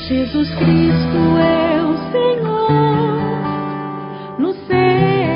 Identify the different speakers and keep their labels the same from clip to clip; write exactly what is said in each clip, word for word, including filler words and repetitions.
Speaker 1: Jesus Cristo é o Senhor no céu,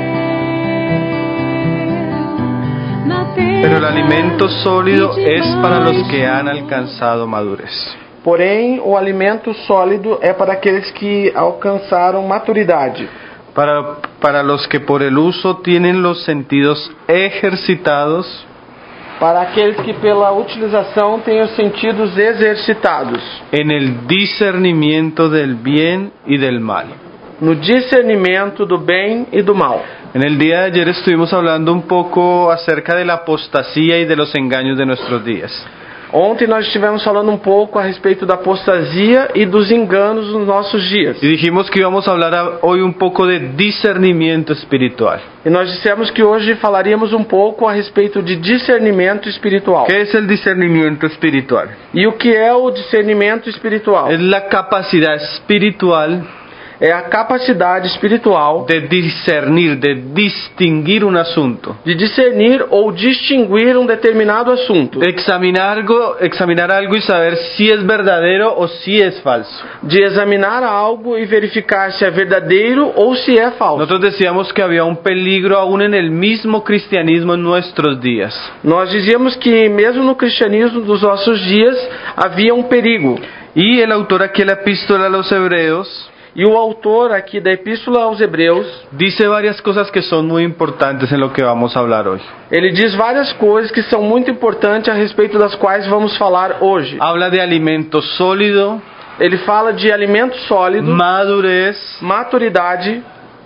Speaker 1: na terra.
Speaker 2: Pero el alimento sólido es para los que han alcanzado madurez.
Speaker 3: Porém, o alimento sólido é para aqueles que alcançaram maturidade.
Speaker 2: Para, para los que por el uso tienen los sentidos ejercitados,
Speaker 3: Para aqueles que pela utilização têm os sentidos exercitados.
Speaker 2: en el discernimiento del bien y del mal.
Speaker 3: No discernimento do bem e do mal.
Speaker 2: En el día de ayer estuvimos hablando un poco acerca de la apostasía y de los engaños de nuestros días.
Speaker 3: Ontem nós estivemos falando um pouco a respeito da apostasia e dos enganos nos nossos dias.
Speaker 2: Y dijimos que íbamos a hablar a- hoy un poco de discernimiento espiritual.
Speaker 3: E nós dissemos que hoje falaríamos um pouco a respeito de discernimento espiritual.
Speaker 2: ¿Qué es el discernimiento espiritual?
Speaker 3: E o que é o discernimento espiritual?
Speaker 2: Es la capacidad espiritual
Speaker 3: É a capacidade espiritual
Speaker 2: de discernir, de distinguir un asunto.
Speaker 3: de discernir ou distinguir um determinado assunto.
Speaker 2: Examinar algo, examinar algo y saber si es verdadero o si es falso.
Speaker 3: De examinar algo e verificar se é verdadeiro ou se é falso.
Speaker 2: Nosotros decíamos que había un peligro aún en el mismo cristianismo en nuestros días.
Speaker 3: Nós dizíamos que mesmo no cristianismo dos nossos dias havia um perigo.
Speaker 2: Y el autor aquí de la epístola a los Hebreos
Speaker 3: E o autor aqui da Epístola aos Hebreus,
Speaker 2: dice varias cosas que son muy importantes en lo que vamos a hablar hoy.
Speaker 3: ele diz várias coisas que são muito importantes a respeito das quais vamos falar hoje.
Speaker 2: Habla de alimento sólido,
Speaker 3: Ele fala de alimento sólido,
Speaker 2: madurez,
Speaker 3: maturidade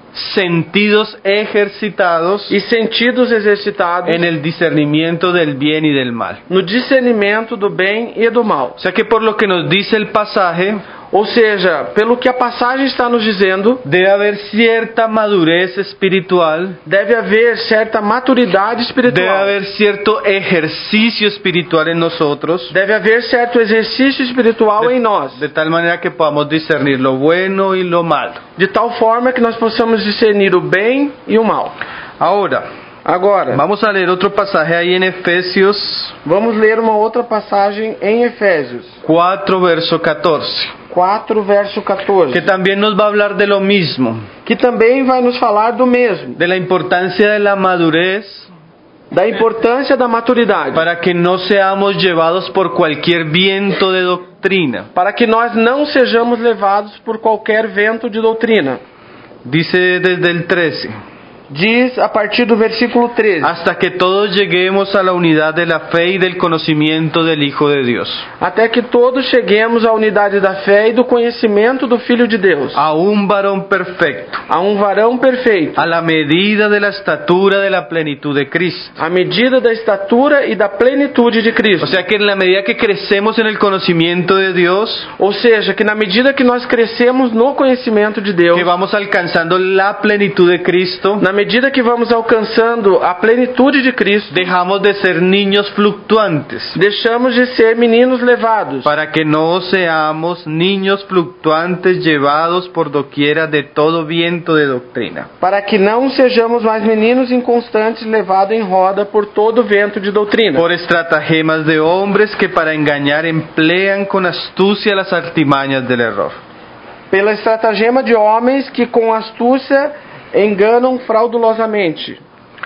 Speaker 2: sentidos ejercitados
Speaker 3: e sentidos exercitados
Speaker 2: en el discernimiento del bien y del mal.
Speaker 3: no discernimento do bem e do mal.
Speaker 2: O sea que por lo que nos dice el pasaje,
Speaker 3: Ou seja, pelo que a passagem está nos dizendo,
Speaker 2: debe haber cierta madurez espiritual,
Speaker 3: deve haver certa maturidade
Speaker 2: debe
Speaker 3: espiritual.
Speaker 2: haber cierto ejercicio espiritual en nosotros,
Speaker 3: Deve haver certo exercício espiritual em nós,
Speaker 2: de tal manera que podamos discernir lo bueno y lo malo.
Speaker 3: de tal forma que nós possamos discernir o bem e o mal.
Speaker 2: Ahora,
Speaker 3: Agora,
Speaker 2: vamos a leer otro pasaje ahí en Efesios
Speaker 3: vamos ler uma outra passagem em Efésios
Speaker 2: cuatro, verso catorce,
Speaker 3: quatro, verso quatorze,
Speaker 2: que también nos va a hablar de lo mismo,
Speaker 3: que também vai nos falar do mesmo,
Speaker 2: de la importancia de la madurez,
Speaker 3: da importância da maturidade,
Speaker 2: para que no seamos llevados por cualquier viento de doctrina.
Speaker 3: para que nós não sejamos levados por qualquer vento de doutrina.
Speaker 2: Dice desde el trece,
Speaker 3: Diz a partir do versículo treze,
Speaker 2: hasta que todos lleguemos a la unidad de la fe y del conocimiento del Hijo de Dios,
Speaker 3: até que todos cheguemos à unidade da fé e do conhecimento do Filho de Deus,
Speaker 2: a un varón perfecto,
Speaker 3: a um varão perfeito,
Speaker 2: a la medida de la estatura de la plenitud de Cristo.
Speaker 3: à medida da estatura e da plenitude de
Speaker 2: O
Speaker 3: Cristo.
Speaker 2: sea que en la medida que crecemos en el conocimiento de Dios,
Speaker 3: Ou seja, que na medida que nós crescemos no conhecimento de Deus,
Speaker 2: que vamos alcanzando la plenitud de Cristo,
Speaker 3: na medida que vamos alcançando a plenitude de Cristo,
Speaker 2: dejamos de ser niños fluctuantes,
Speaker 3: deixamos de ser meninos levados,
Speaker 2: para que no seamos niños fluctuantes llevados por doquiera de todo viento de doctrina,
Speaker 3: para que não sejamos mais meninos inconstantes levados em roda por todo vento de doutrina,
Speaker 2: por estratagemas de hombres que para engañar emplean con astucia las artimañas del error.
Speaker 3: pela estratagema de homens que com astúcia enganam fraudulosamente,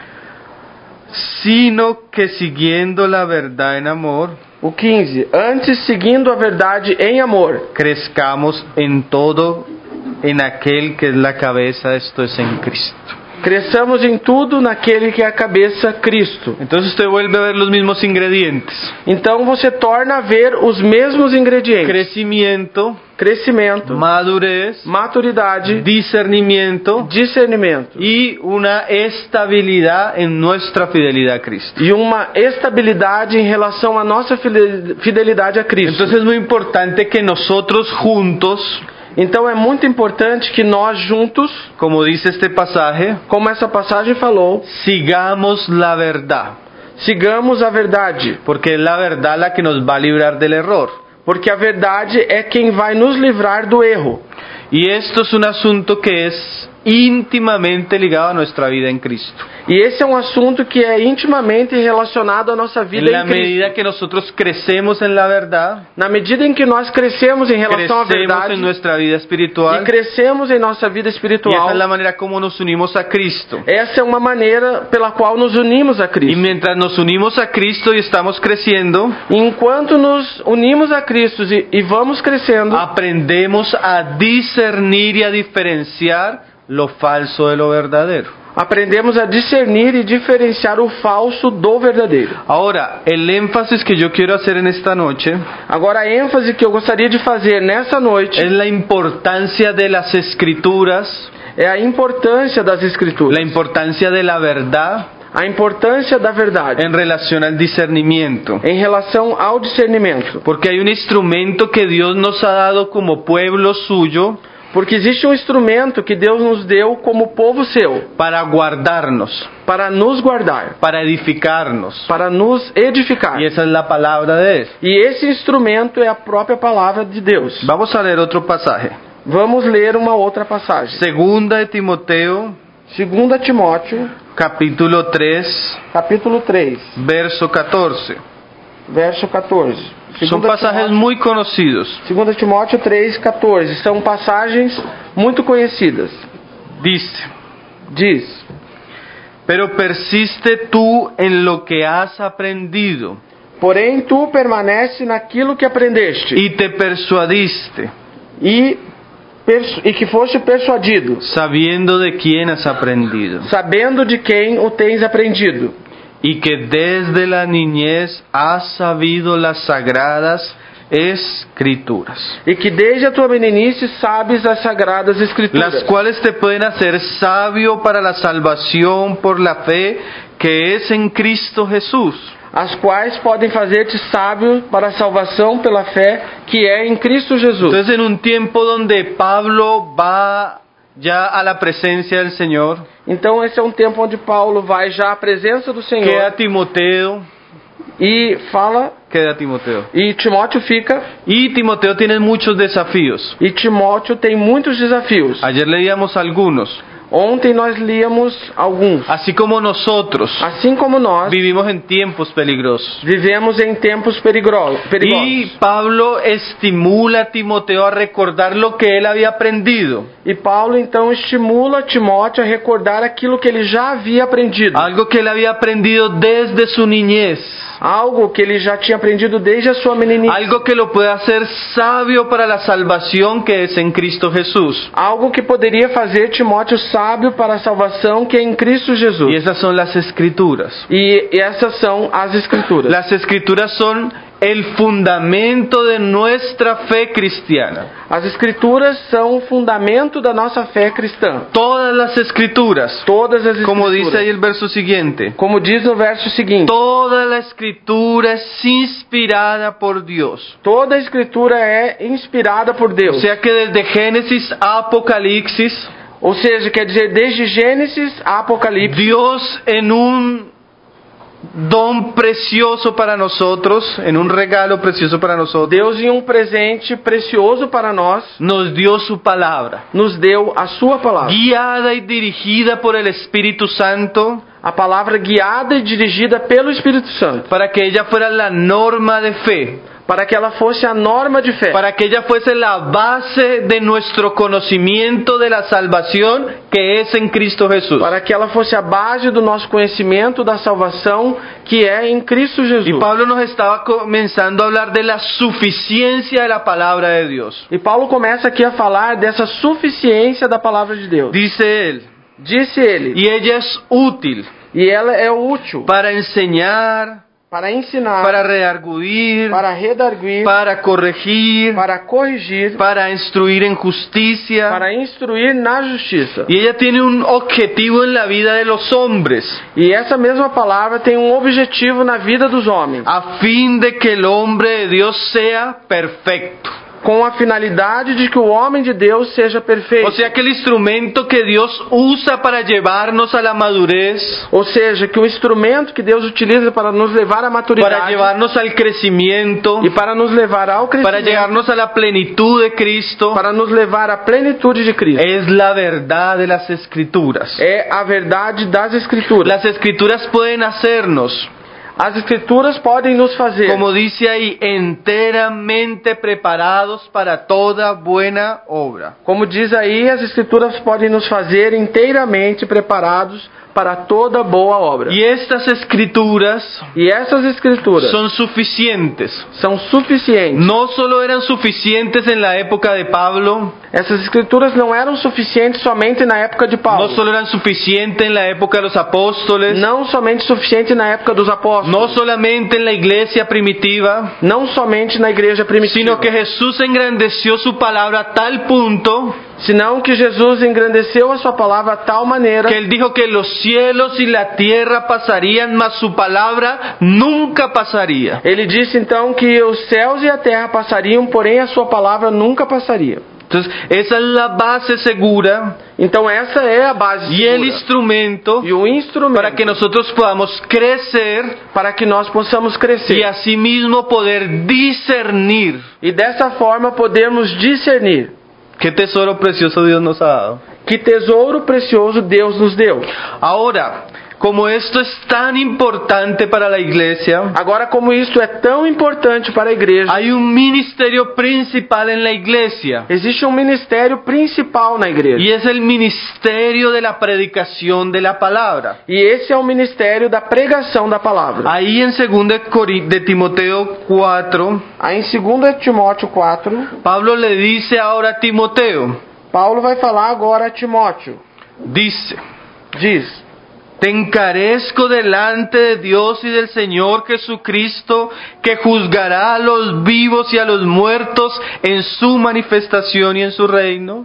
Speaker 2: Sino que siguiendo la verdad en amor,
Speaker 3: o quinze, antes seguindo a verdade em amor,
Speaker 2: crezcamos en todo en aquel que es la cabeza, esto es en Cristo.
Speaker 3: cresçamos em tudo naquele que é a cabeça, Cristo.
Speaker 2: Entonces usted vuelve a ver los mismos ingredientes:
Speaker 3: Então você torna a ver os mesmos ingredientes:
Speaker 2: crecimiento,
Speaker 3: crescimento,
Speaker 2: madurez,
Speaker 3: maturidade,
Speaker 2: discernimiento
Speaker 3: discernimento
Speaker 2: y una estabilidad en nuestra fidelidad a Cristo.
Speaker 3: e uma estabilidade em relação à nossa fide- fidelidade a Cristo.
Speaker 2: Entonces es muy importante que nosotros juntos,
Speaker 3: Então é muito importante que nós juntos,
Speaker 2: como dice este pasaje,
Speaker 3: como essa passagem falou,
Speaker 2: sigamos la verdad,
Speaker 3: sigamos a verdade,
Speaker 2: porque es la verdad la que nos va a librar del error.
Speaker 3: porque a verdade é quem vai nos livrar do erro.
Speaker 2: Y esto es un asunto que es íntimamente ligado a nuestra vida en Cristo.
Speaker 3: E esse é um assunto que é intimamente relacionado à nossa vida
Speaker 2: En la
Speaker 3: em Cristo.
Speaker 2: medida que nosotros crecemos en la verdad,
Speaker 3: Na medida em que nós crescemos em relação à
Speaker 2: crecemos
Speaker 3: verdade
Speaker 2: en nuestra vida
Speaker 3: e
Speaker 2: espiritual,
Speaker 3: crescemos em nossa vida
Speaker 2: y esa
Speaker 3: espiritual,
Speaker 2: es la manera como nos unimos a Cristo.
Speaker 3: essa é uma maneira pela qual nos unimos a
Speaker 2: Y
Speaker 3: Cristo.
Speaker 2: mientras nos unimos a Cristo y estamos creciendo,
Speaker 3: E enquanto nos unimos a Cristo e, e vamos crescendo,
Speaker 2: aprendemos a discernir y a diferenciar lo falso de lo verdadero.
Speaker 3: aprendemos a discernir e diferenciar o falso do verdadeiro.
Speaker 2: Ahora, el énfasis que yo quiero hacer en esta noche
Speaker 3: Agora, a ênfase que eu gostaria de fazer nessa noite
Speaker 2: es la importancia de las escrituras,
Speaker 3: é a importância das Escrituras,
Speaker 2: la importancia de la verdad
Speaker 3: a importância da verdade
Speaker 2: en relación al discernimiento.
Speaker 3: em relação ao discernimento.
Speaker 2: Porque hay un instrumento que Dios nos ha dado como pueblo suyo
Speaker 3: Porque existe um instrumento que Deus nos deu como povo seu,
Speaker 2: para guardarnos,
Speaker 3: para nos guardar,
Speaker 2: para edificarnos.
Speaker 3: para nos edificar.
Speaker 2: Y esa es la palabra de Él.
Speaker 3: E esse instrumento é a própria palavra de Deus.
Speaker 2: Vamos a leer otro pasaje.
Speaker 3: Vamos ler uma outra passagem.
Speaker 2: Segunda de Timoteo,
Speaker 3: Segunda Timóteo,
Speaker 2: capítulo tres,
Speaker 3: capítulo três,
Speaker 2: verso catorce.
Speaker 3: verso catorze.
Speaker 2: Son
Speaker 3: Segunda
Speaker 2: pasajes
Speaker 3: Timóteo,
Speaker 2: muy conocidos.
Speaker 3: Segunda Timóteo três, catorze. São passagens muito conhecidas.
Speaker 2: Dice:
Speaker 3: Diz:
Speaker 2: pero persiste tú en lo que has aprendido
Speaker 3: porém tu permanece naquilo que aprendeste
Speaker 2: y te persuadiste,
Speaker 3: e, persu- e que foste persuadido,
Speaker 2: sabiendo de quién has aprendido,
Speaker 3: sabendo de quem o tens aprendido,
Speaker 2: y que desde la niñez has sabido las sagradas escrituras,
Speaker 3: e que desde a tua meninice sabes as sagradas escrituras,
Speaker 2: las cuales te pueden hacer sabio para la salvación por la fe que es en Cristo Jesús.
Speaker 3: as quais podem fazer-te sábio para a salvação pela fé que é em Cristo Jesus.
Speaker 2: Entonces, en un tiempo donde Pablo va ya a la presencia del Señor,
Speaker 3: Então esse é um tempo onde Paulo vai já à presença do Senhor
Speaker 2: queda Timoteo,
Speaker 3: e fala,
Speaker 2: queda Timoteo.
Speaker 3: e Timóteo fica,
Speaker 2: Y Timoteo tiene muchos desafíos.
Speaker 3: e Timóteo tem muitos desafios.
Speaker 2: Ayer leíamos algunos.
Speaker 3: Ontem nós líamos alguns.
Speaker 2: Así como nosotros
Speaker 3: Assim como nós
Speaker 2: vivimos en tiempos peligrosos.
Speaker 3: vivemos em tempos perigro-
Speaker 2: Y
Speaker 3: perigosos.
Speaker 2: Pablo estimula a Timoteo a recordar lo que él había aprendido.
Speaker 3: E Paulo então estimula Timóteo a recordar aquilo que ele já havia aprendido.
Speaker 2: Algo que él había aprendido desde su niñez.
Speaker 3: Algo que ele já tinha aprendido desde a sua meninice.
Speaker 2: Algo que lo puede hacer sabio para la salvación que es en Cristo Jesús.
Speaker 3: Algo que poderia fazer Timóteo sábio para a salvação que é em Cristo Jesus.
Speaker 2: Y esas son las escrituras.
Speaker 3: E essas são as Escrituras.
Speaker 2: Las escrituras son el fundamento de nuestra fe cristiana.
Speaker 3: As Escrituras são o fundamento da nossa fé cristã.
Speaker 2: Todas las escrituras,
Speaker 3: Todas as
Speaker 2: como
Speaker 3: Escrituras.
Speaker 2: dice ahí el verso siguiente,
Speaker 3: Como diz no verso seguinte.
Speaker 2: toda la escritura es inspirada por Dios.
Speaker 3: Toda a Escritura é inspirada por
Speaker 2: O
Speaker 3: Deus.
Speaker 2: sea que desde Génesis a Apocalipsis,
Speaker 3: Ou seja, quer dizer, desde Gênesis a Apocalipse,
Speaker 2: Dios en un don precioso para nosotros, en un regalo precioso para nosotros,
Speaker 3: Deus, em um presente precioso para nós,
Speaker 2: nos dio su palabra,
Speaker 3: nos deu a sua palavra.
Speaker 2: guiada y dirigida por el Espíritu Santo,
Speaker 3: A palavra guiada e dirigida pelo Espírito Santo,
Speaker 2: para que ella fuera la norma de fe,
Speaker 3: para que ela fosse a norma de fé,
Speaker 2: para que ella fuese la base de nuestro conocimiento de la salvación que es en Cristo Jesús.
Speaker 3: para que ela fosse a base do nosso conhecimento da salvação que é em Cristo Jesus.
Speaker 2: Y Pablo nos estaba comenzando a hablar de la suficiencia de la palabra de Dios.
Speaker 3: E Paulo começa aqui a falar dessa suficiência da palavra de Deus.
Speaker 2: Dice él,
Speaker 3: Disse ele,
Speaker 2: y ella es útil
Speaker 3: e ela é útil
Speaker 2: para enseñar,
Speaker 3: para ensinar,
Speaker 2: para redarguir,
Speaker 3: para redarguir,
Speaker 2: para corregir,
Speaker 3: para corrigir,
Speaker 2: para instruir en justicia.
Speaker 3: para instruir na justiça.
Speaker 2: Y ella tiene un objetivo en la vida de los hombres,
Speaker 3: E essa mesma palavra tem um objetivo na vida dos homens,
Speaker 2: a fin de que el hombre de Dios sea perfecto.
Speaker 3: com a finalidade de que o homem de Deus seja perfeito.
Speaker 2: O sea que el instrumento que Dios usa para llevarnos a la madurez,
Speaker 3: Ou seja, que o instrumento que Deus utiliza para nos levar à maturidade
Speaker 2: para llevarnos al crecimiento,
Speaker 3: e para nos levar ao
Speaker 2: para
Speaker 3: crescimento,
Speaker 2: llevarnos a la plenitud de Cristo,
Speaker 3: para nos levar à plenitude de Cristo,
Speaker 2: es la verdad de las Escrituras.
Speaker 3: é a verdade das Escrituras.
Speaker 2: Las Escrituras pueden hacernos,
Speaker 3: As Escrituras podem nos fazer,
Speaker 2: como dice ahí, enteramente preparados para toda buena obra.
Speaker 3: como diz aí, as Escrituras podem nos fazer inteiramente preparados para toda boa obra.
Speaker 2: Y estas Escrituras
Speaker 3: E essas Escrituras
Speaker 2: son suficientes.
Speaker 3: são suficientes.
Speaker 2: No solo eran suficientes en la época de Pablo,
Speaker 3: Essas Escrituras não eram suficientes somente na época de
Speaker 2: no
Speaker 3: Paulo,
Speaker 2: solo eran suficientes en la época de los apóstoles,
Speaker 3: não somente suficiente na época dos apóstolos,
Speaker 2: no solamente en la iglesia primitiva,
Speaker 3: não somente na igreja primitiva,
Speaker 2: sino que Jesús engrandeció su palabra a tal punto
Speaker 3: senão que Jesus engrandeceu a sua palavra a tal maneira
Speaker 2: que él dijo que los cielos y la tierra pasarían, mas su palabra nunca pasaría.
Speaker 3: Ele disse então que os céus e a terra passariam, porém a sua palavra nunca passaria.
Speaker 2: Entonces, esa es la base segura
Speaker 3: Então essa é a base
Speaker 2: y el
Speaker 3: segura.
Speaker 2: instrumento
Speaker 3: E o instrumento
Speaker 2: para que nosotros podamos crecer
Speaker 3: para que nós possamos crescer
Speaker 2: y asimismo poder discernir.
Speaker 3: e dessa forma podermos discernir
Speaker 2: Qué tesoro precioso Dios nos ha dado.
Speaker 3: que tesouro precioso Deus nos deu.
Speaker 2: Ahora, como esto es tan importante para la iglesia,
Speaker 3: Agora, como isto é tão importante para a igreja,
Speaker 2: hay un ministerio principal en la iglesia
Speaker 3: existe um ministério principal na igreja.
Speaker 2: y es el ministerio de la predicación de la palabra.
Speaker 3: E esse é o ministério da pregação da palavra.
Speaker 2: Ahí en segunda de Timoteo cuatro,
Speaker 3: Aí em dois Timóteo quatro,
Speaker 2: Pablo le dice ahora a Timoteo,
Speaker 3: Paulo vai falar agora a Timóteo.
Speaker 2: dice:
Speaker 3: Diz:
Speaker 2: Te encarezco delante de Dios y del Señor Jesucristo, que juzgará a los vivos y a los muertos en su manifestación y en su reino.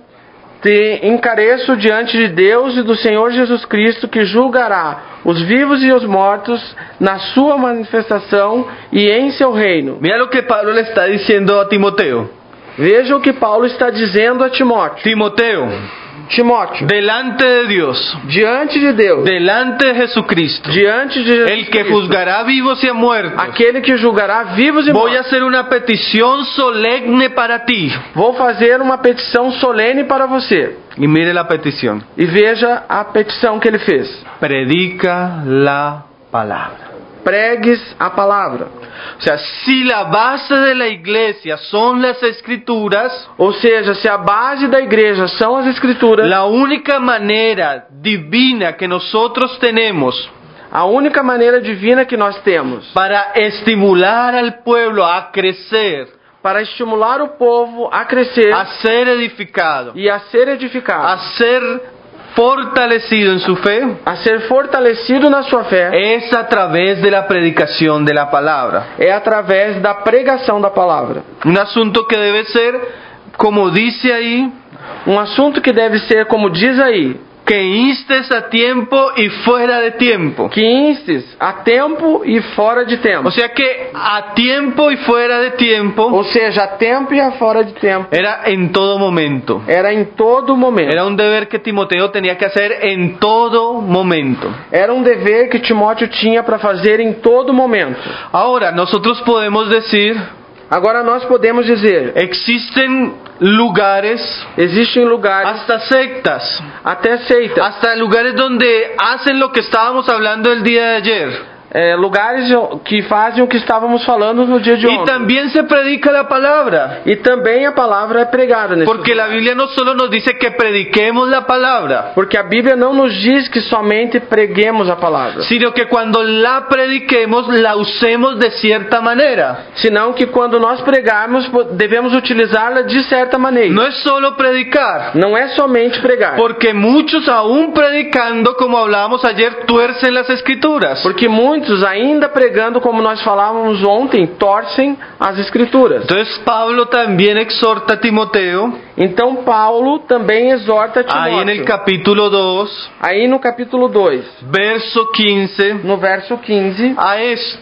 Speaker 3: Te encareço diante de Deus e do Senhor Jesus Cristo, que julgará os vivos e os mortos na sua manifestação e em seu reino.
Speaker 2: Mira lo que Pablo le está diciendo a Timoteo.
Speaker 3: Veja o que Paulo está dizendo a Timóteo.
Speaker 2: Timoteo,
Speaker 3: Timóteo,
Speaker 2: delante de Dios,
Speaker 3: diante de Deus,
Speaker 2: delante de Jesucristo,
Speaker 3: diante de Jesus
Speaker 2: el que
Speaker 3: Cristo,
Speaker 2: juzgará vivos y a muertos,
Speaker 3: aquele que julgará vivos e
Speaker 2: voy a
Speaker 3: mortos,
Speaker 2: hacer una petición solemne para ti.
Speaker 3: vou fazer uma petição solene para você.
Speaker 2: Y mire la petición.
Speaker 3: E veja a petição que ele fez.
Speaker 2: Predica la palabra.
Speaker 3: Pregues a palavra.
Speaker 2: O sea, si la base de la iglesia son las escrituras,
Speaker 3: Ou seja, se a base da igreja são as escrituras,
Speaker 2: la única manera divina que nosotros tenemos
Speaker 3: a única maneira divina que nós temos
Speaker 2: para estimular al pueblo a crecer,
Speaker 3: para estimular o povo a crescer
Speaker 2: a ser edificado,
Speaker 3: e a ser edificado,
Speaker 2: a ser fortalecido en su fe,
Speaker 3: a ser fortalecido na sua fé,
Speaker 2: es a través de la predicación de la palabra.
Speaker 3: é através da pregação da palavra.
Speaker 2: Un asunto que debe ser, como dice ahí,
Speaker 3: Um assunto que deve ser, como diz aí,
Speaker 2: que instes a tiempo y fuera de tiempo.
Speaker 3: que instes a tempo e fora de tempo.
Speaker 2: O sea que a tiempo y fuera de tiempo
Speaker 3: Ou seja, a tempo e a fora de tempo.
Speaker 2: era en todo momento.
Speaker 3: Era em todo momento.
Speaker 2: Era un deber que Timoteo tenía que hacer en todo momento.
Speaker 3: Era um dever que Timóteo tinha para fazer em todo momento.
Speaker 2: Ahora, nosotros podemos decir,
Speaker 3: Agora nós podemos dizer,
Speaker 2: existen lugares,
Speaker 3: existem lugares,
Speaker 2: hasta sectas,
Speaker 3: até seitas,
Speaker 2: hasta lugares donde hacen lo que estábamos hablando el día de ayer.
Speaker 3: é, lugares que fazem o que estávamos falando no dia de
Speaker 2: Y
Speaker 3: ontem.
Speaker 2: también se predica la palabra.
Speaker 3: E também a palavra é pregada nesse
Speaker 2: Porque la
Speaker 3: lugar.
Speaker 2: Biblia no solo nos dice que prediquemos la palabra,
Speaker 3: Porque a Bíblia não nos diz que somente preguemos a palavra,
Speaker 2: sino que cuando la prediquemos la usemos de cierta manera.
Speaker 3: senão que quando nós pregarmos devemos utilizá-la de certa maneira.
Speaker 2: No es solo predicar,
Speaker 3: Não é somente pregar,
Speaker 2: porque muchos aún predicando, como hablábamos ayer, tuercen las escrituras.
Speaker 3: porque muitos ainda pregando, como nós falávamos ontem, torcem as escrituras.
Speaker 2: Entonces Pablo también exhorta a Timoteo,
Speaker 3: Então Paulo também exorta
Speaker 2: ahí en el
Speaker 3: Timóteo.
Speaker 2: capítulo dos,
Speaker 3: Aí no capítulo dois,
Speaker 2: verso quince,
Speaker 3: no verso quinze,
Speaker 2: a esto.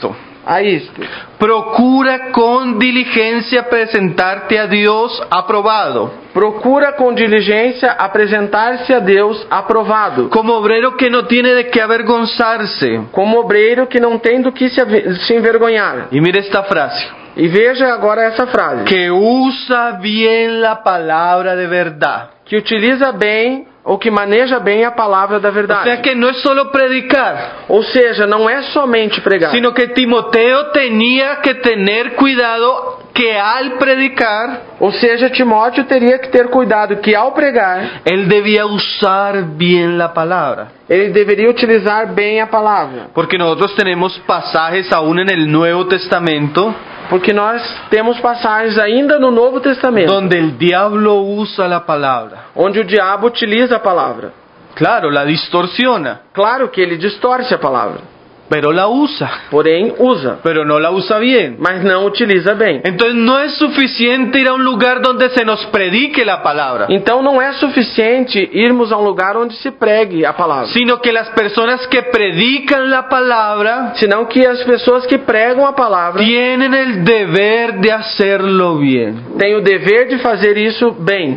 Speaker 3: a isto:
Speaker 2: procura con diligencia presentarte a Dios aprobado,
Speaker 3: procura com diligência apresentar-se a Deus aprovado,
Speaker 2: como obrero que no tiene de qué avergonzarse.
Speaker 3: como obreiro que não tem do que se, ave- se envergonhar.
Speaker 2: Y mire esta frase,
Speaker 3: E veja agora essa frase:
Speaker 2: que usa bien la palabra de verdad.
Speaker 3: que utiliza bem ou que maneja bem a palavra da
Speaker 2: O sea
Speaker 3: verdade.
Speaker 2: que no es solo predicar,
Speaker 3: Ou seja, não é somente pregar,
Speaker 2: sino que Timoteo tenía que tener cuidado que al predicar,
Speaker 3: ou seja, Timóteo teria que ter cuidado que ao pregar,
Speaker 2: él debía usar bien la palabra.
Speaker 3: ele deveria utilizar bem a palavra.
Speaker 2: Porque nosotros tenemos pasajes aún en el Nuevo Testamento
Speaker 3: Porque nós temos passagens ainda no Novo Testamento,
Speaker 2: donde el diablo usa la palabra.
Speaker 3: onde o diabo utiliza a palavra.
Speaker 2: Claro, la distorsiona,
Speaker 3: Claro que ele distorce a palavra,
Speaker 2: pero la usa,
Speaker 3: porém usa,
Speaker 2: pero no la usa bien.
Speaker 3: mas não utiliza bem.
Speaker 2: Entonces no es suficiente ir a un lugar donde se nos predique la palabra,
Speaker 3: Então não é suficiente irmos a um lugar onde se pregue a palavra,
Speaker 2: sino que las personas que predican la palabra
Speaker 3: senão que as pessoas que pregam a palavra
Speaker 2: tienen el deber de hacerlo bien.
Speaker 3: têm o dever de fazer isso bem.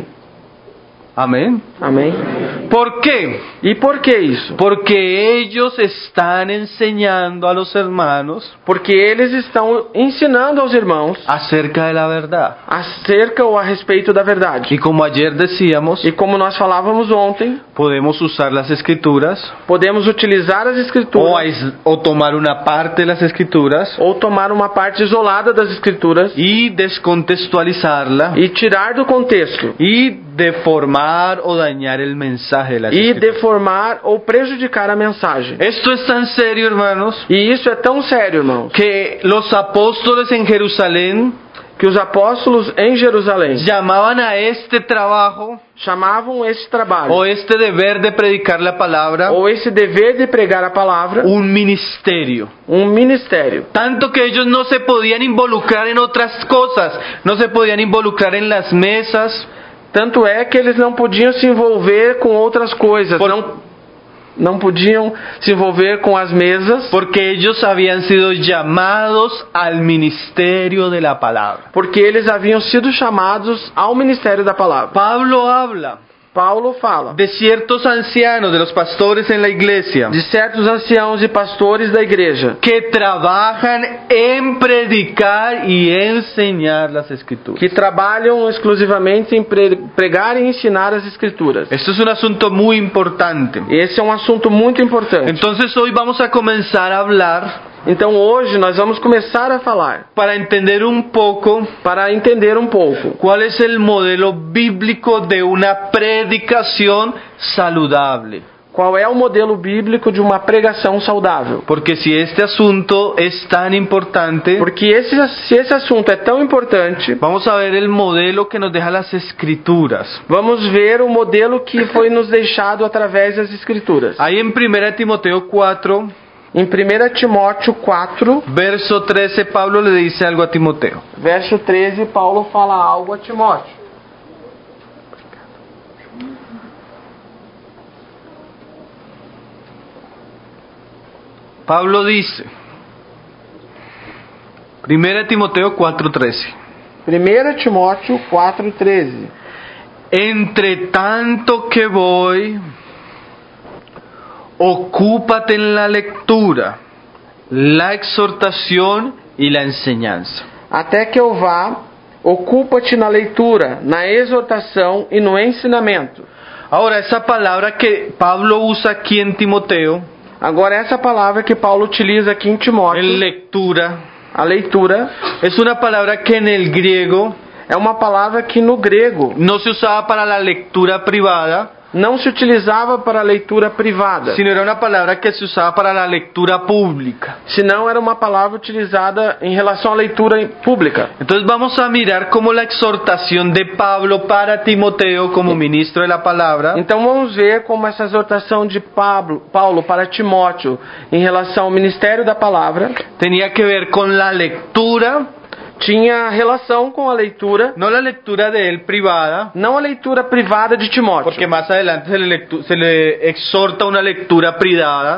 Speaker 2: Amén.
Speaker 3: Amém?
Speaker 2: ¿Por qué?
Speaker 3: E por que isso?
Speaker 2: Porque ellos están enseñando a los hermanos
Speaker 3: Porque eles estão ensinando aos irmãos
Speaker 2: acerca de la verdad.
Speaker 3: acerca ou a respeito da verdade.
Speaker 2: Y como ayer decíamos,
Speaker 3: E como nós falávamos ontem,
Speaker 2: podemos usar las escrituras
Speaker 3: podemos utilizar as
Speaker 2: o,
Speaker 3: escrituras
Speaker 2: ais- o tomar una parte de las escrituras
Speaker 3: ou tomar uma parte isolada das escrituras
Speaker 2: y descontextualizarla
Speaker 3: e tirar do contexto
Speaker 2: y deformar o dañar el mensaje de las
Speaker 3: e
Speaker 2: escrituras.
Speaker 3: deformar ou prejudicar a mensagem.
Speaker 2: Esto es tan serio, hermanos,
Speaker 3: E isso é tão sério, irmãos,
Speaker 2: que los apóstoles en Jerusalén
Speaker 3: que os apóstolos em Jerusalém
Speaker 2: llamaban a este trabajo
Speaker 3: chamavam esse trabalho
Speaker 2: o este deber de predicar la palabra
Speaker 3: ou esse dever de pregar a palavra
Speaker 2: un ministerio.
Speaker 3: um ministério.
Speaker 2: Tanto que ellos no se podían involucrar en otras cosas, no se podían involucrar en las mesas,
Speaker 3: Tanto é que eles não podiam se envolver com outras coisas,
Speaker 2: Por-
Speaker 3: não, não podiam se envolver com as mesas,
Speaker 2: porque ellos habían sido llamados al ministerio de la palabra.
Speaker 3: porque eles haviam sido chamados ao ministério da palavra.
Speaker 2: Pablo habla
Speaker 3: Paulo fala
Speaker 2: de ciertos ancianos, de los pastores en la iglesia,
Speaker 3: de certos anciãos e pastores da igreja
Speaker 2: que trabajan en predicar y enseñar las escrituras.
Speaker 3: que trabalham exclusivamente em pre- pregar e ensinar as escrituras.
Speaker 2: Esto es un asunto muy importante.
Speaker 3: Esse é um assunto muito importante.
Speaker 2: Entonces hoy vamos a comenzar a hablar
Speaker 3: Então hoje nós vamos começar a falar
Speaker 2: para entender un poco
Speaker 3: para entender um pouco
Speaker 2: cuál es el modelo bíblico de una predicación saludable.
Speaker 3: qual é o modelo bíblico de uma pregação saudável.
Speaker 2: Porque si este asunto es tan importante,
Speaker 3: Porque esse, se esse assunto é tão importante,
Speaker 2: vamos a ver el modelo que nos deja las escrituras.
Speaker 3: vamos ver o modelo que foi nos deixado através das Escrituras.
Speaker 2: Ahí en primera Timoteo cuatro,
Speaker 3: Em primeira Timóteo quatro,
Speaker 2: verso trece, Pablo le dice algo a Timoteo.
Speaker 3: verso treze, Paulo fala algo a Timóteo.
Speaker 2: Pablo dice, primera Timoteo cuatro trece,
Speaker 3: primeira Timóteo quatro, treze.
Speaker 2: entre tanto que voy, ocúpate en la lectura, la exhortación y la enseñanza.
Speaker 3: Até que eu vá, ocupa-te na leitura, na exortação e no ensinamento.
Speaker 2: Ahora, esa palabra que Pablo usa aquí en Timoteo,
Speaker 3: Agora, essa palavra que Paulo utiliza aqui em Timóteo,
Speaker 2: en lectura,
Speaker 3: a leitura,
Speaker 2: es una palabra que en el griego
Speaker 3: é uma palavra que no grego
Speaker 2: no se usaba para la lectura privada,
Speaker 3: não se utilizava para leitura privada,
Speaker 2: sino era una palabra que se usaba para la lectura pública.
Speaker 3: senão era uma palavra utilizada em relação à leitura pública.
Speaker 2: Entonces vamos a mirar cómo la exhortación de Pablo para Timoteo como ministro de la palabra
Speaker 3: Então vamos ver como essa exortação de Pablo, Paulo para Timóteo em relação ao ministério da palavra
Speaker 2: tenía que ver con la lectura,
Speaker 3: tinha relação com a leitura,
Speaker 2: no la lectura de él privada,
Speaker 3: não a leitura privada de Timóteo,
Speaker 2: porque más adelante se le, lectu- se le exhorta una lectura privada,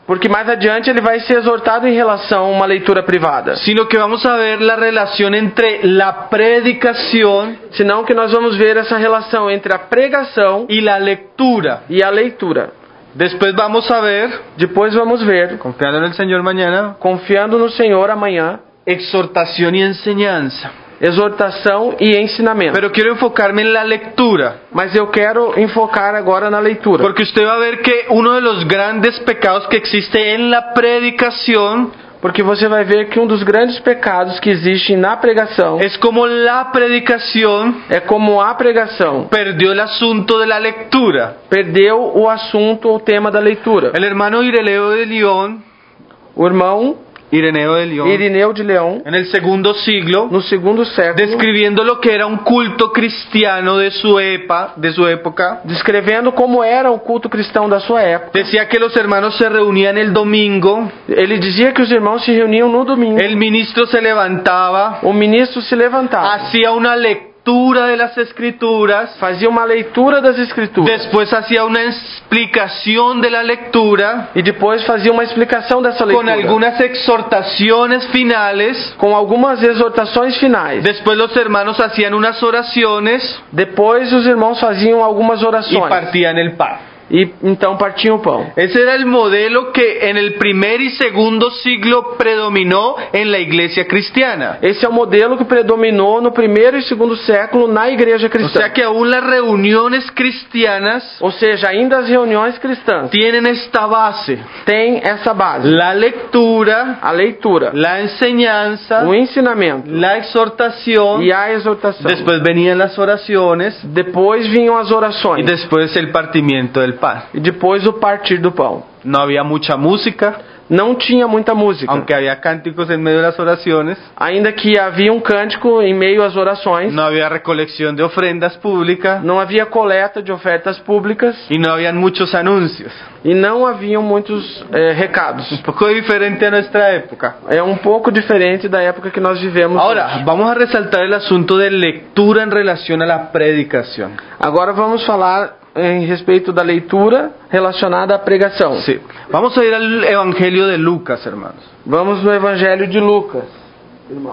Speaker 3: Porque mais adiante ele vai ser exortado em relação a uma leitura privada.
Speaker 2: sino que vamos a ver la relación entre la predicación
Speaker 3: Senão que nós vamos ver essa relação entre a pregação
Speaker 2: y la lectura.
Speaker 3: e a leitura.
Speaker 2: Después vamos a ver,
Speaker 3: Depois vamos ver,
Speaker 2: confiando en el Señor mañana,
Speaker 3: confiando no Senhor amanhã,
Speaker 2: exhortación y enseñanza.
Speaker 3: exortação e ensinamento.
Speaker 2: Pero quiero enfocarme en la lectura,
Speaker 3: Mas eu quero enfocar agora na leitura.
Speaker 2: porque usted va a ver que uno de los grandes pecados que existe en la predicación
Speaker 3: Porque você vai ver que um dos grandes pecados que existem na pregação
Speaker 2: es como la predicación
Speaker 3: é como a pregação
Speaker 2: perdió el asunto de la lectura.
Speaker 3: perdeu o assunto, o tema da leitura.
Speaker 2: El hermano Ireneo de León,
Speaker 3: O irmão
Speaker 2: Ireneo de León,
Speaker 3: Irineu de Leão,
Speaker 2: en el segundo siglo,
Speaker 3: no segundo século,
Speaker 2: describiendo lo que era un culto cristiano de su, epa, de su época,
Speaker 3: descrevendo como era o culto cristão da sua época,
Speaker 2: decía que los hermanos se reunían el domingo,
Speaker 3: ele dizia que os irmãos se reuniam no domingo,
Speaker 2: el ministro se levantaba,
Speaker 3: o ministro se levantava,
Speaker 2: hacía una lectura de las escrituras,
Speaker 3: fazia uma leitura das escrituras,
Speaker 2: después hacía una explicación de la lectura,
Speaker 3: e depois fazia uma explicação dessa
Speaker 2: con
Speaker 3: leitura,
Speaker 2: algunas exhortaciones finales.
Speaker 3: com algumas exortações finais.
Speaker 2: Después los hermanos hacían unas oraciones
Speaker 3: Depois os irmãos faziam algumas
Speaker 2: y
Speaker 3: orações
Speaker 2: partían el pan.
Speaker 3: e então partiam o pão.
Speaker 2: Ese era el modelo que en el primer y segundo siglo predominó en la iglesia cristiana.
Speaker 3: Esse é o modelo que predominou no primeiro e segundo século na igreja
Speaker 2: O
Speaker 3: cristã.
Speaker 2: sea que aún las reuniones cristianas
Speaker 3: Ou seja, ainda as reuniões cristãs
Speaker 2: tienen esta base:
Speaker 3: têm essa base:
Speaker 2: la lectura,
Speaker 3: a leitura,
Speaker 2: la enseñanza,
Speaker 3: o ensinamento
Speaker 2: la exhortación.
Speaker 3: e a exortação.
Speaker 2: Después venían las oraciones
Speaker 3: Depois vinham as
Speaker 2: y
Speaker 3: orações
Speaker 2: después el partimiento del pan.
Speaker 3: e depois o partir do pão.
Speaker 2: No había mucha música,
Speaker 3: Não tinha muita música,
Speaker 2: aunque había cánticos en medio de las oraciones.
Speaker 3: ainda que havia um cântico em meio às orações.
Speaker 2: No había recolección de ofrendas públicas
Speaker 3: Não havia coleta de ofertas públicas
Speaker 2: y no habían muchos anuncios.
Speaker 3: e não haviam muitos eh, recados.
Speaker 2: Un poco diferente a nuestra época.
Speaker 3: É um pouco diferente da época que nós vivemos
Speaker 2: Ahora,
Speaker 3: hoje.
Speaker 2: vamos a resaltar el asunto de lectura en relación a la predicación.
Speaker 3: Agora vamos falar em respeito da leitura relacionada à pregação.
Speaker 2: Sí. Vamos a ir al Evangelio de Lucas, hermanos.
Speaker 3: Vamos no Evangelho de Lucas, irmão.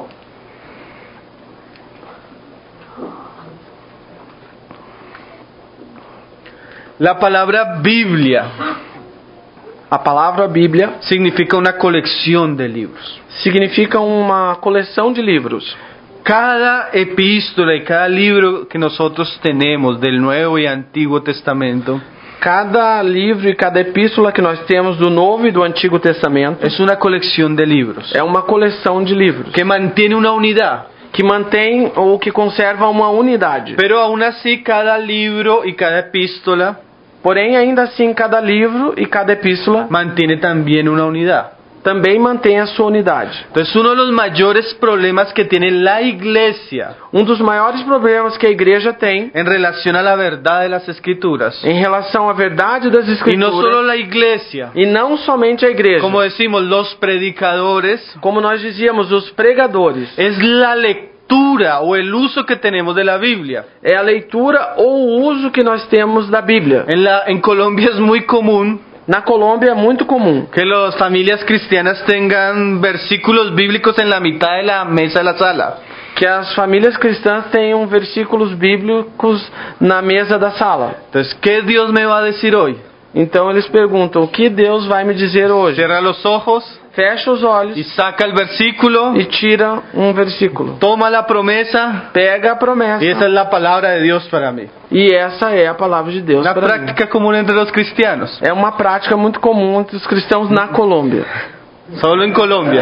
Speaker 2: La palabra Biblia
Speaker 3: A palavra Bíblia
Speaker 2: significa una colección de libros.
Speaker 3: significa uma coleção de livros.
Speaker 2: Cada epístola y cada libro que nosotros tenemos del Nuevo y Antiguo Testamento
Speaker 3: Cada livro e cada epístola que nós temos do Novo e do Antigo Testamento
Speaker 2: es una colección de libros
Speaker 3: é uma coleção de livros
Speaker 2: que mantiene una unidad.
Speaker 3: que mantém ou que conserva uma unidade.
Speaker 2: Pero aún así cada libro y cada epístola
Speaker 3: Porém, ainda assim, cada livro e cada epístola
Speaker 2: mantiene también una unidad.
Speaker 3: também mantém a sua unidade.
Speaker 2: Entonces uno de los mayores problemas que tiene la iglesia
Speaker 3: Um dos maiores problemas que a igreja tem
Speaker 2: en relación a la verdad de las escrituras,
Speaker 3: em relação à verdade das
Speaker 2: y no solo
Speaker 3: escrituras,
Speaker 2: la iglesia,
Speaker 3: e não somente a igreja,
Speaker 2: como decimos los predicadores,
Speaker 3: como nós dizíamos, os pregadores,
Speaker 2: es la lectura o el uso que tenemos de la Biblia.
Speaker 3: é a leitura ou o uso que nós temos da Bíblia.
Speaker 2: En, la, en Colombia es muy común
Speaker 3: Na Colômbia é muito comum
Speaker 2: que las familias cristianas tengan versículos bíblicos en la mitad de la mesa de la sala.
Speaker 3: que as famílias cristãs tenham versículos bíblicos na mesa da sala.
Speaker 2: Entonces, ¿qué Dios me va a decir hoy?
Speaker 3: Então eles perguntam: o que Deus vai me dizer hoje?
Speaker 2: Cierra los ojos
Speaker 3: Fecha os olhos
Speaker 2: y saca el versículo,
Speaker 3: e tira um versículo.
Speaker 2: toma la promesa,
Speaker 3: Pega a promessa.
Speaker 2: y esa es la palabra de Dios para mí.
Speaker 3: E essa é a palavra de Deus
Speaker 2: Una
Speaker 3: para mim.
Speaker 2: práctica común entre los cristianos,
Speaker 3: É uma prática muito comum entre os cristãos na Colômbia.
Speaker 2: solo en Colombia.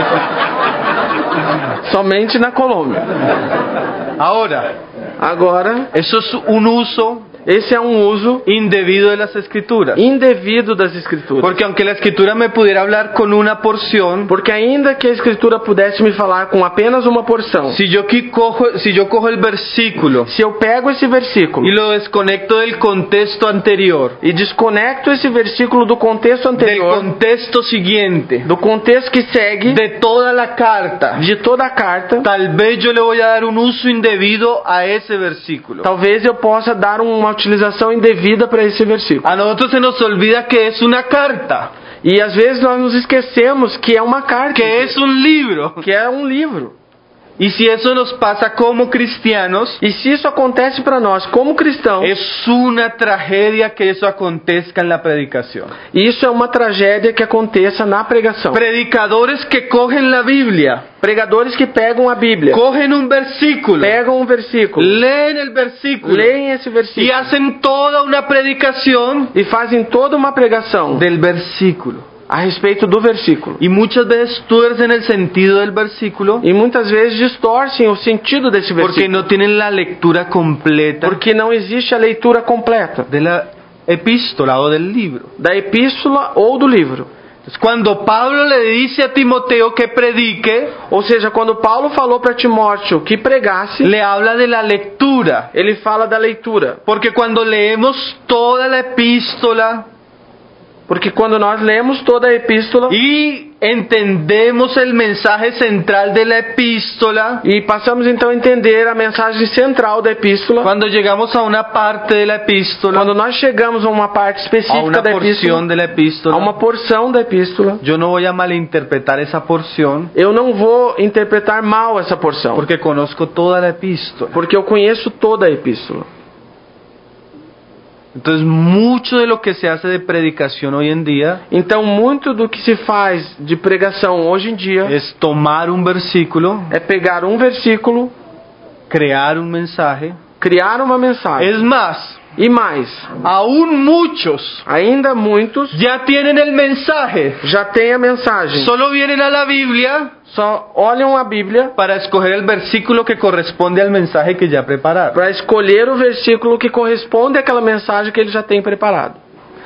Speaker 3: Somente na Colômbia.
Speaker 2: Ahora,
Speaker 3: Agora,
Speaker 2: eso es un uso
Speaker 3: esse é um uso
Speaker 2: indebido de las escrituras.
Speaker 3: indevido das escrituras.
Speaker 2: Porque aunque la escritura me pudiera hablar con una porción,
Speaker 3: Porque ainda que a escritura pudesse me falar com apenas uma porção,
Speaker 2: si yo, aquí cojo, si yo cojo el versículo
Speaker 3: se eu pego esse versículo
Speaker 2: y lo desconecto del contexto anterior,
Speaker 3: e desconecto esse versículo do contexto
Speaker 2: del
Speaker 3: anterior,
Speaker 2: contexto siguiente,
Speaker 3: do contexto que segue,
Speaker 2: de toda la carta,
Speaker 3: de toda a carta,
Speaker 2: tal vez yo le voy a dar un uso indebido a ese versículo.
Speaker 3: talvez eu possa dar uma utilização indevida para esse versículo.
Speaker 2: A nosotros se nos olvida que es una carta,
Speaker 3: E às vezes nós nos esquecemos que é uma carta,
Speaker 2: que es un libro.
Speaker 3: que é um livro.
Speaker 2: Y si eso nos pasa como cristianos,
Speaker 3: E se isso acontece para nós como cristãos,
Speaker 2: es una tragedia que eso acontezca en la predicación.
Speaker 3: isso é uma tragédia que aconteça na pregação.
Speaker 2: Predicadores que cogen la Biblia,
Speaker 3: Pregadores que pegam a Bíblia,
Speaker 2: cogen un versículo,
Speaker 3: pegam um versículo,
Speaker 2: leen el versículo
Speaker 3: leem esse
Speaker 2: y
Speaker 3: versículo
Speaker 2: hacen toda una predicación
Speaker 3: e fazem toda uma pregação
Speaker 2: del versículo.
Speaker 3: a respeito do versículo.
Speaker 2: Y muchas veces tuercen el sentido del versículo
Speaker 3: E muitas vezes distorcem o sentido desse
Speaker 2: porque
Speaker 3: versículo,
Speaker 2: no tienen la lectura completa
Speaker 3: porque não existe a leitura completa
Speaker 2: de la epístola o del libro.
Speaker 3: da epístola ou do livro.
Speaker 2: Entonces, cuando Pablo le dice a Timoteo que predique,
Speaker 3: Ou seja, quando Paulo falou para Timóteo que pregasse,
Speaker 2: le habla de la lectura.
Speaker 3: ele fala da leitura.
Speaker 2: Porque cuando leemos toda la epístola
Speaker 3: Porque quando nós lemos toda a epístola
Speaker 2: y entendemos el mensaje central de la epístola,
Speaker 3: e passamos então a entender a mensagem central da epístola,
Speaker 2: cuando llegamos a una parte de la epístola,
Speaker 3: quando nós chegamos a uma parte
Speaker 2: a
Speaker 3: específica
Speaker 2: una
Speaker 3: da
Speaker 2: porción
Speaker 3: epístola,
Speaker 2: de la
Speaker 3: a
Speaker 2: epístola,
Speaker 3: uma porção da epístola,
Speaker 2: yo no voy a malinterpretar esa porción
Speaker 3: eu não vou interpretar mal essa porção,
Speaker 2: porque conozco toda la epístola.
Speaker 3: porque eu conheço toda a epístola.
Speaker 2: Entonces, mucho de lo que se hace de predicación hoy en día
Speaker 3: Então, muito do que se faz de pregação hoje em dia
Speaker 2: es tomar un versículo,
Speaker 3: é pegar um versículo,
Speaker 2: crear un mensaje.
Speaker 3: criar uma mensagem.
Speaker 2: Es más,
Speaker 3: E mais,
Speaker 2: aún muchos
Speaker 3: ainda muitos
Speaker 2: ya tienen el mensaje,
Speaker 3: já têm a mensagem.
Speaker 2: solo vienen a la Biblia
Speaker 3: Só olham a Bíblia
Speaker 2: para escoger el versículo que corresponde al mensaje que ya prepararon.
Speaker 3: para escolher o versículo que corresponde àquela mensagem que ele já tem preparado.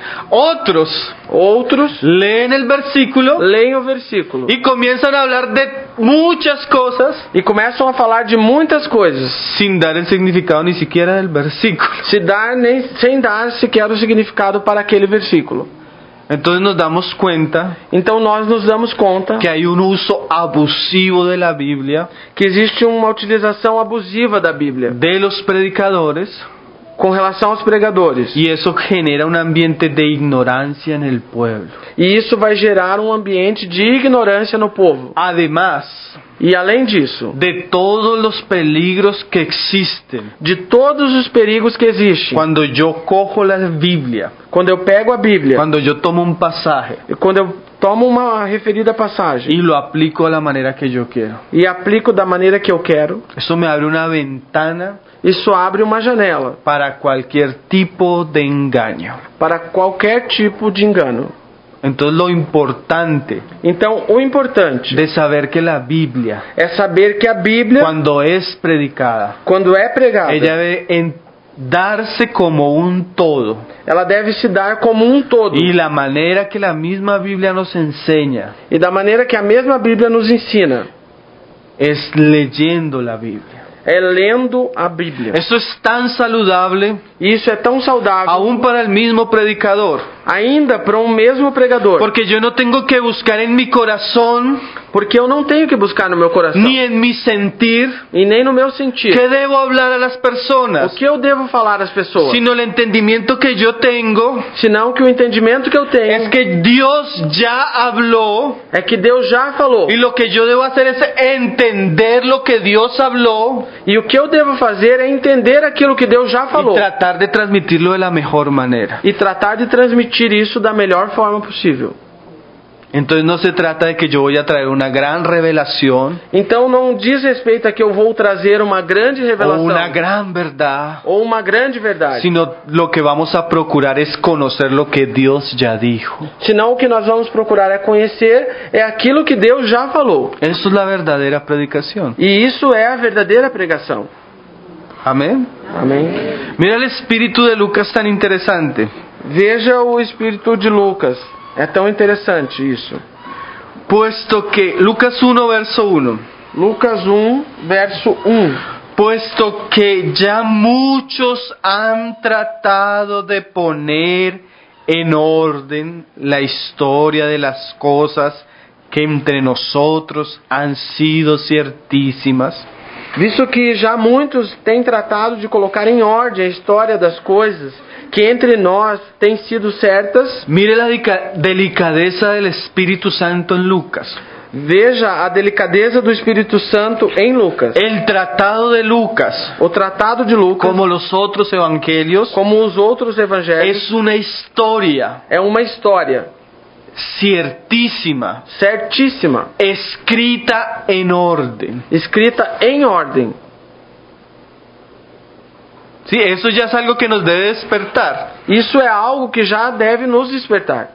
Speaker 2: Otros
Speaker 3: Outros
Speaker 2: leen el versículo
Speaker 3: leem o versículo
Speaker 2: y comienzan a hablar de muchas cosas
Speaker 3: e começam a falar de muitas coisas,
Speaker 2: sin dar el significado ni siquiera del versículo.
Speaker 3: se dar nem, sem dar sequer o significado para aquele versículo.
Speaker 2: Entonces nos damos cuenta
Speaker 3: Então nós nos damos conta
Speaker 2: que hay un uso abusivo de la Biblia,
Speaker 3: que existe uma utilização abusiva da Bíblia
Speaker 2: de los predicadores,
Speaker 3: com relação aos pregadores.
Speaker 2: y eso genera un ambiente de ignorancia en el pueblo.
Speaker 3: E isso vai gerar um ambiente de ignorância no povo.
Speaker 2: Además
Speaker 3: E além disso,
Speaker 2: de todos los peligros que existen
Speaker 3: de todos os perigos que existem,
Speaker 2: cuando yo cojo la Biblia,
Speaker 3: quando eu pego a Bíblia,
Speaker 2: cuando yo tomo un pasaje
Speaker 3: e quando eu tomo uma referida passagem
Speaker 2: y lo aplico a la manera que yo quiero,
Speaker 3: e aplico da maneira que eu quero,
Speaker 2: eso me abre una ventana
Speaker 3: isso abre uma janela
Speaker 2: para cualquier tipo de engaño.
Speaker 3: para qualquer tipo de engano.
Speaker 2: Entonces lo importante
Speaker 3: Então, o importante
Speaker 2: de saber que la Biblia,
Speaker 3: é saber que a Bíblia,
Speaker 2: cuando es predicada,
Speaker 3: quando é pregada,
Speaker 2: ella debe en- darse como un todo.
Speaker 3: ela deve se dar como um todo.
Speaker 2: Y la manera que la misma Biblia nos enseña
Speaker 3: E da maneira que a mesma Bíblia nos ensina,
Speaker 2: es leyendo la Biblia.
Speaker 3: é lendo a Bíblia.
Speaker 2: Eso es tan saludable
Speaker 3: E isso é tão saudável,
Speaker 2: aún para el mismo predicador,
Speaker 3: ainda para um mesmo pregador,
Speaker 2: porque yo no tengo que buscar en mi corazón
Speaker 3: porque eu não tenho que buscar no meu coração
Speaker 2: ni en mi sentir
Speaker 3: e nem no meu sentir
Speaker 2: qué debo hablar a las personas,
Speaker 3: o que eu devo falar às pessoas,
Speaker 2: sino el entendimiento que yo tengo
Speaker 3: senão que o entendimento que eu tenho
Speaker 2: es que Dios ya habló
Speaker 3: é que Deus já falou.
Speaker 2: y lo que yo debo hacer es entender lo que Dios habló
Speaker 3: E o que eu devo fazer é entender aquilo que Deus já
Speaker 2: y
Speaker 3: falou
Speaker 2: tratar de transmitirlo de la mejor manera.
Speaker 3: e tratar de transmitir isso da melhor forma possível.
Speaker 2: Entonces no se trata de que yo voy a traer una gran revelación
Speaker 3: Então não diz respeito a que eu vou trazer uma grande
Speaker 2: o
Speaker 3: revelação
Speaker 2: una gran verdad,
Speaker 3: ou uma grande verdade,
Speaker 2: sino lo que vamos a procurar es conocer lo que Dios ya dijo.
Speaker 3: senão o que nós vamos procurar é conhecer é aquilo que Deus já falou.
Speaker 2: Eso es la verdadera predicación.
Speaker 3: E isso é a verdadeira pregação.
Speaker 2: Amén.
Speaker 3: Amém?
Speaker 2: Mira el espíritu de Lucas tan interesante.
Speaker 3: Veja o espírito de Lucas. É tão interessante isso.
Speaker 2: Puesto que, Lucas uno, verso uno.
Speaker 3: Lucas um, verso um.
Speaker 2: Puesto que ya muchos han tratado de poner en orden la historia de las cosas que entre nosotros han sido ciertísimas,
Speaker 3: Visto que já muitos têm tratado de colocar em ordem a história das coisas que entre nós têm sido certas,
Speaker 2: mire la deca- delicadeza del Espíritu Santo en Lucas.
Speaker 3: veja a delicadeza do Espírito Santo em Lucas.
Speaker 2: El tratado de Lucas,
Speaker 3: O tratado de Lucas,
Speaker 2: como los otros evangelios,
Speaker 3: como os outros evangelhos,
Speaker 2: es una historia
Speaker 3: é uma história
Speaker 2: ciertísima,
Speaker 3: certíssima,
Speaker 2: escrita en orden.
Speaker 3: escrita em ordem.
Speaker 2: Sí, eso ya es algo que nos debe despertar.
Speaker 3: Isso é algo que já deve nos despertar.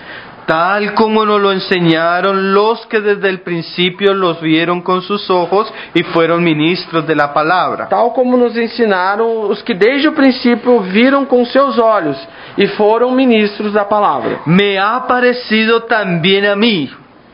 Speaker 2: Tal como nos lo enseñaron los que desde el principio los vieron con sus ojos y fueron ministros de la palabra.
Speaker 3: Tal como nos ensinaram os que desde o princípio viram com seus olhos e foram ministros da palavra.
Speaker 2: Me ha parecido también a mí,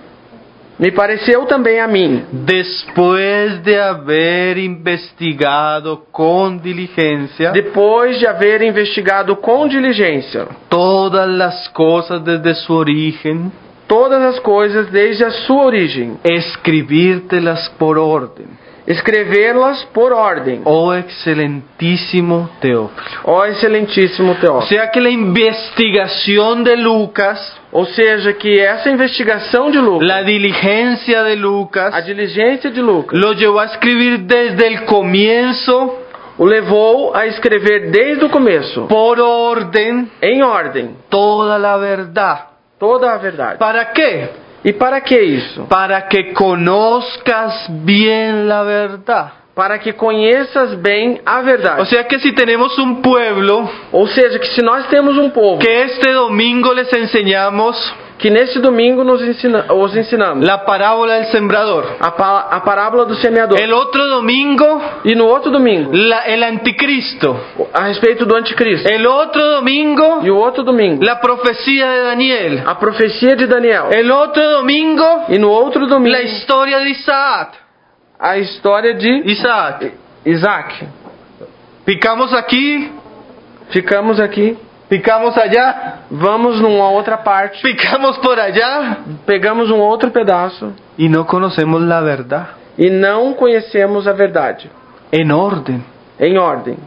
Speaker 3: Me pareceu também a mim,
Speaker 2: después de haber investigado con diligencia
Speaker 3: depois de haver investigado com diligência
Speaker 2: todas las cosas desde su origen,
Speaker 3: todas as coisas desde a sua origem,
Speaker 2: escribírtelas por orden,
Speaker 3: escrevê-las por ordem,
Speaker 2: oh excelentísimo Teófilo.
Speaker 3: ó excelentíssimo
Speaker 2: O
Speaker 3: Teófilo.
Speaker 2: sea que la investigación de Lucas,
Speaker 3: Ou seja, que essa investigação de Lucas,
Speaker 2: la diligencia de
Speaker 3: a
Speaker 2: Lucas,
Speaker 3: diligência de Lucas,
Speaker 2: lo llevó a escribir desde el comienzo,
Speaker 3: o levou a escrever desde o começo,
Speaker 2: por orden,
Speaker 3: em ordem,
Speaker 2: toda la verdad.
Speaker 3: toda a verdade.
Speaker 2: ¿Para qué?
Speaker 3: E para que isso?
Speaker 2: Para que conozcas bien la verdad.
Speaker 3: Para que conheças bem a verdade.
Speaker 2: O sea que si tenemos un pueblo
Speaker 3: Ou seja, que se nós temos um povo
Speaker 2: que este domingo les enseñamos
Speaker 3: que nesse domingo nos ensina, os ensinamos
Speaker 2: la parábola del sembrador,
Speaker 3: a, pa, a parábola do semeador,
Speaker 2: el otro domingo
Speaker 3: e no outro domingo
Speaker 2: la- el anticristo,
Speaker 3: a respeito do anticristo,
Speaker 2: el otro domingo
Speaker 3: e o outro domingo
Speaker 2: la profecía de Daniel,
Speaker 3: a profecia de Daniel,
Speaker 2: el otro domingo
Speaker 3: e no outro domingo
Speaker 2: la historia de Isaac.
Speaker 3: a história de
Speaker 2: Isaac.
Speaker 3: Isaac.
Speaker 2: Picamos aquí,
Speaker 3: Ficamos aqui,
Speaker 2: picamos allá,
Speaker 3: vamos numa outra parte,
Speaker 2: picamos por allá
Speaker 3: pegamos um outro pedaço
Speaker 2: y no conocemos la verdad
Speaker 3: e não conhecemos a verdade
Speaker 2: en orden.
Speaker 3: em ordem.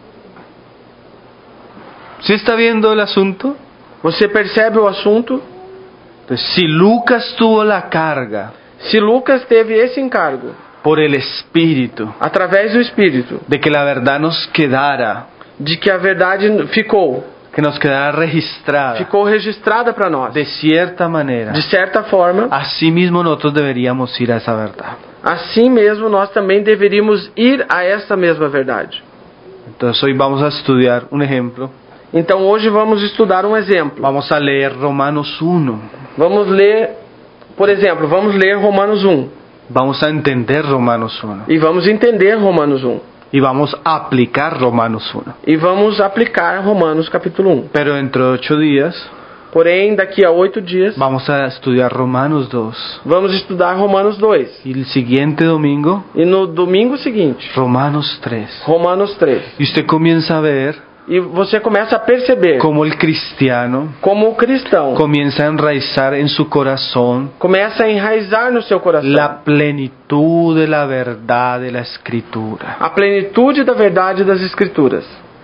Speaker 2: ¿Sí está viendo el asunto?
Speaker 3: Você percebe o assunto?
Speaker 2: Entonces, si Lucas tuvo la carga
Speaker 3: Se Lucas teve esse encargo,
Speaker 2: por el Espíritu
Speaker 3: através do Espírito,
Speaker 2: de que la verdad nos quedara,
Speaker 3: de que a verdade ficou,
Speaker 2: que nos quedara registrada
Speaker 3: ficou registrada para nós.
Speaker 2: de cierta manera,
Speaker 3: De certa forma,
Speaker 2: así mismo nosotros deberíamos ir a esa verdad.
Speaker 3: assim mesmo nós também deveríamos ir a essa mesma verdade.
Speaker 2: Entonces hoy vamos a estudiar un ejemplo.
Speaker 3: Então hoje vamos estudar um exemplo.
Speaker 2: Vamos a leer Romanos uno.
Speaker 3: Vamos ler, por exemplo, vamos ler Romanos um.
Speaker 2: Vamos a entender Romanos uno.
Speaker 3: E vamos entender Romanos um.
Speaker 2: Y vamos a aplicar Romanos uno.
Speaker 3: E vamos aplicar Romanos capítulo um.
Speaker 2: Pero dentro de ocho días
Speaker 3: Porém, daqui a oito dias,
Speaker 2: vamos a estudiar Romanos dos.
Speaker 3: vamos estudar Romanos dois.
Speaker 2: Y el siguiente domingo,
Speaker 3: E no domingo seguinte,
Speaker 2: Romanos tres.
Speaker 3: Romanos três.
Speaker 2: Y usted comienza a ver
Speaker 3: E você começa a perceber
Speaker 2: cómo el cristiano
Speaker 3: como o cristão
Speaker 2: comienza a enraizar en su corazón
Speaker 3: começa a enraizar no seu coração
Speaker 2: la plenitud de la verdad de la Escritura.
Speaker 3: a plenitude da verdade das Escrituras.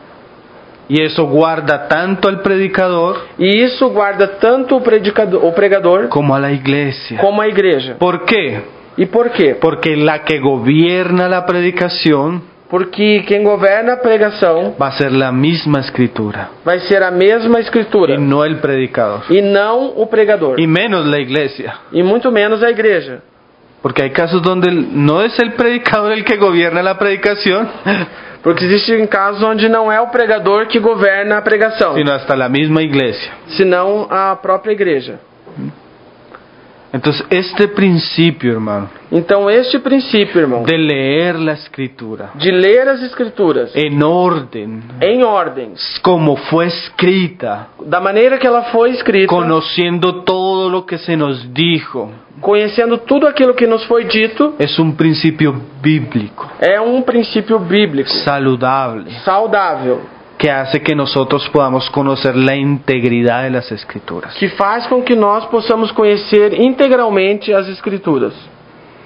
Speaker 2: Y eso guarda tanto al predicador
Speaker 3: E isso guarda tanto o, predicador, o pregador
Speaker 2: como a la iglesia.
Speaker 3: como a igreja.
Speaker 2: ¿Por qué?
Speaker 3: E por quê?
Speaker 2: Porque la que gobierna la predicación
Speaker 3: Porque quem governa a pregação
Speaker 2: va a ser la misma Escritura
Speaker 3: vai ser a mesma Escritura
Speaker 2: y no el predicador.
Speaker 3: e não o pregador.
Speaker 2: Y menos la iglesia.
Speaker 3: E muito menos a igreja.
Speaker 2: Porque hay casos donde no es el predicador el que gobierna la predicación,
Speaker 3: Porque existem casos onde não é o pregador que governa a pregação,
Speaker 2: sino hasta la misma iglesia.
Speaker 3: senão a própria igreja.
Speaker 2: Entonces, este principio, hermano,
Speaker 3: Então este princípio, irmão,
Speaker 2: de leer la Escritura
Speaker 3: de ler as Escrituras
Speaker 2: en orden,
Speaker 3: em ordem,
Speaker 2: como fue escrita,
Speaker 3: da maneira que ela foi escrita,
Speaker 2: conociendo todo lo que se nos dijo,
Speaker 3: conhecendo tudo aquilo que nos foi dito,
Speaker 2: es un principio bíblico,
Speaker 3: é um princípio bíblico,
Speaker 2: saludable,
Speaker 3: saudável,
Speaker 2: que hace que nosotros podamos conocer la integridad de las Escrituras.
Speaker 3: que faz com que nós possamos conhecer integralmente as Escrituras.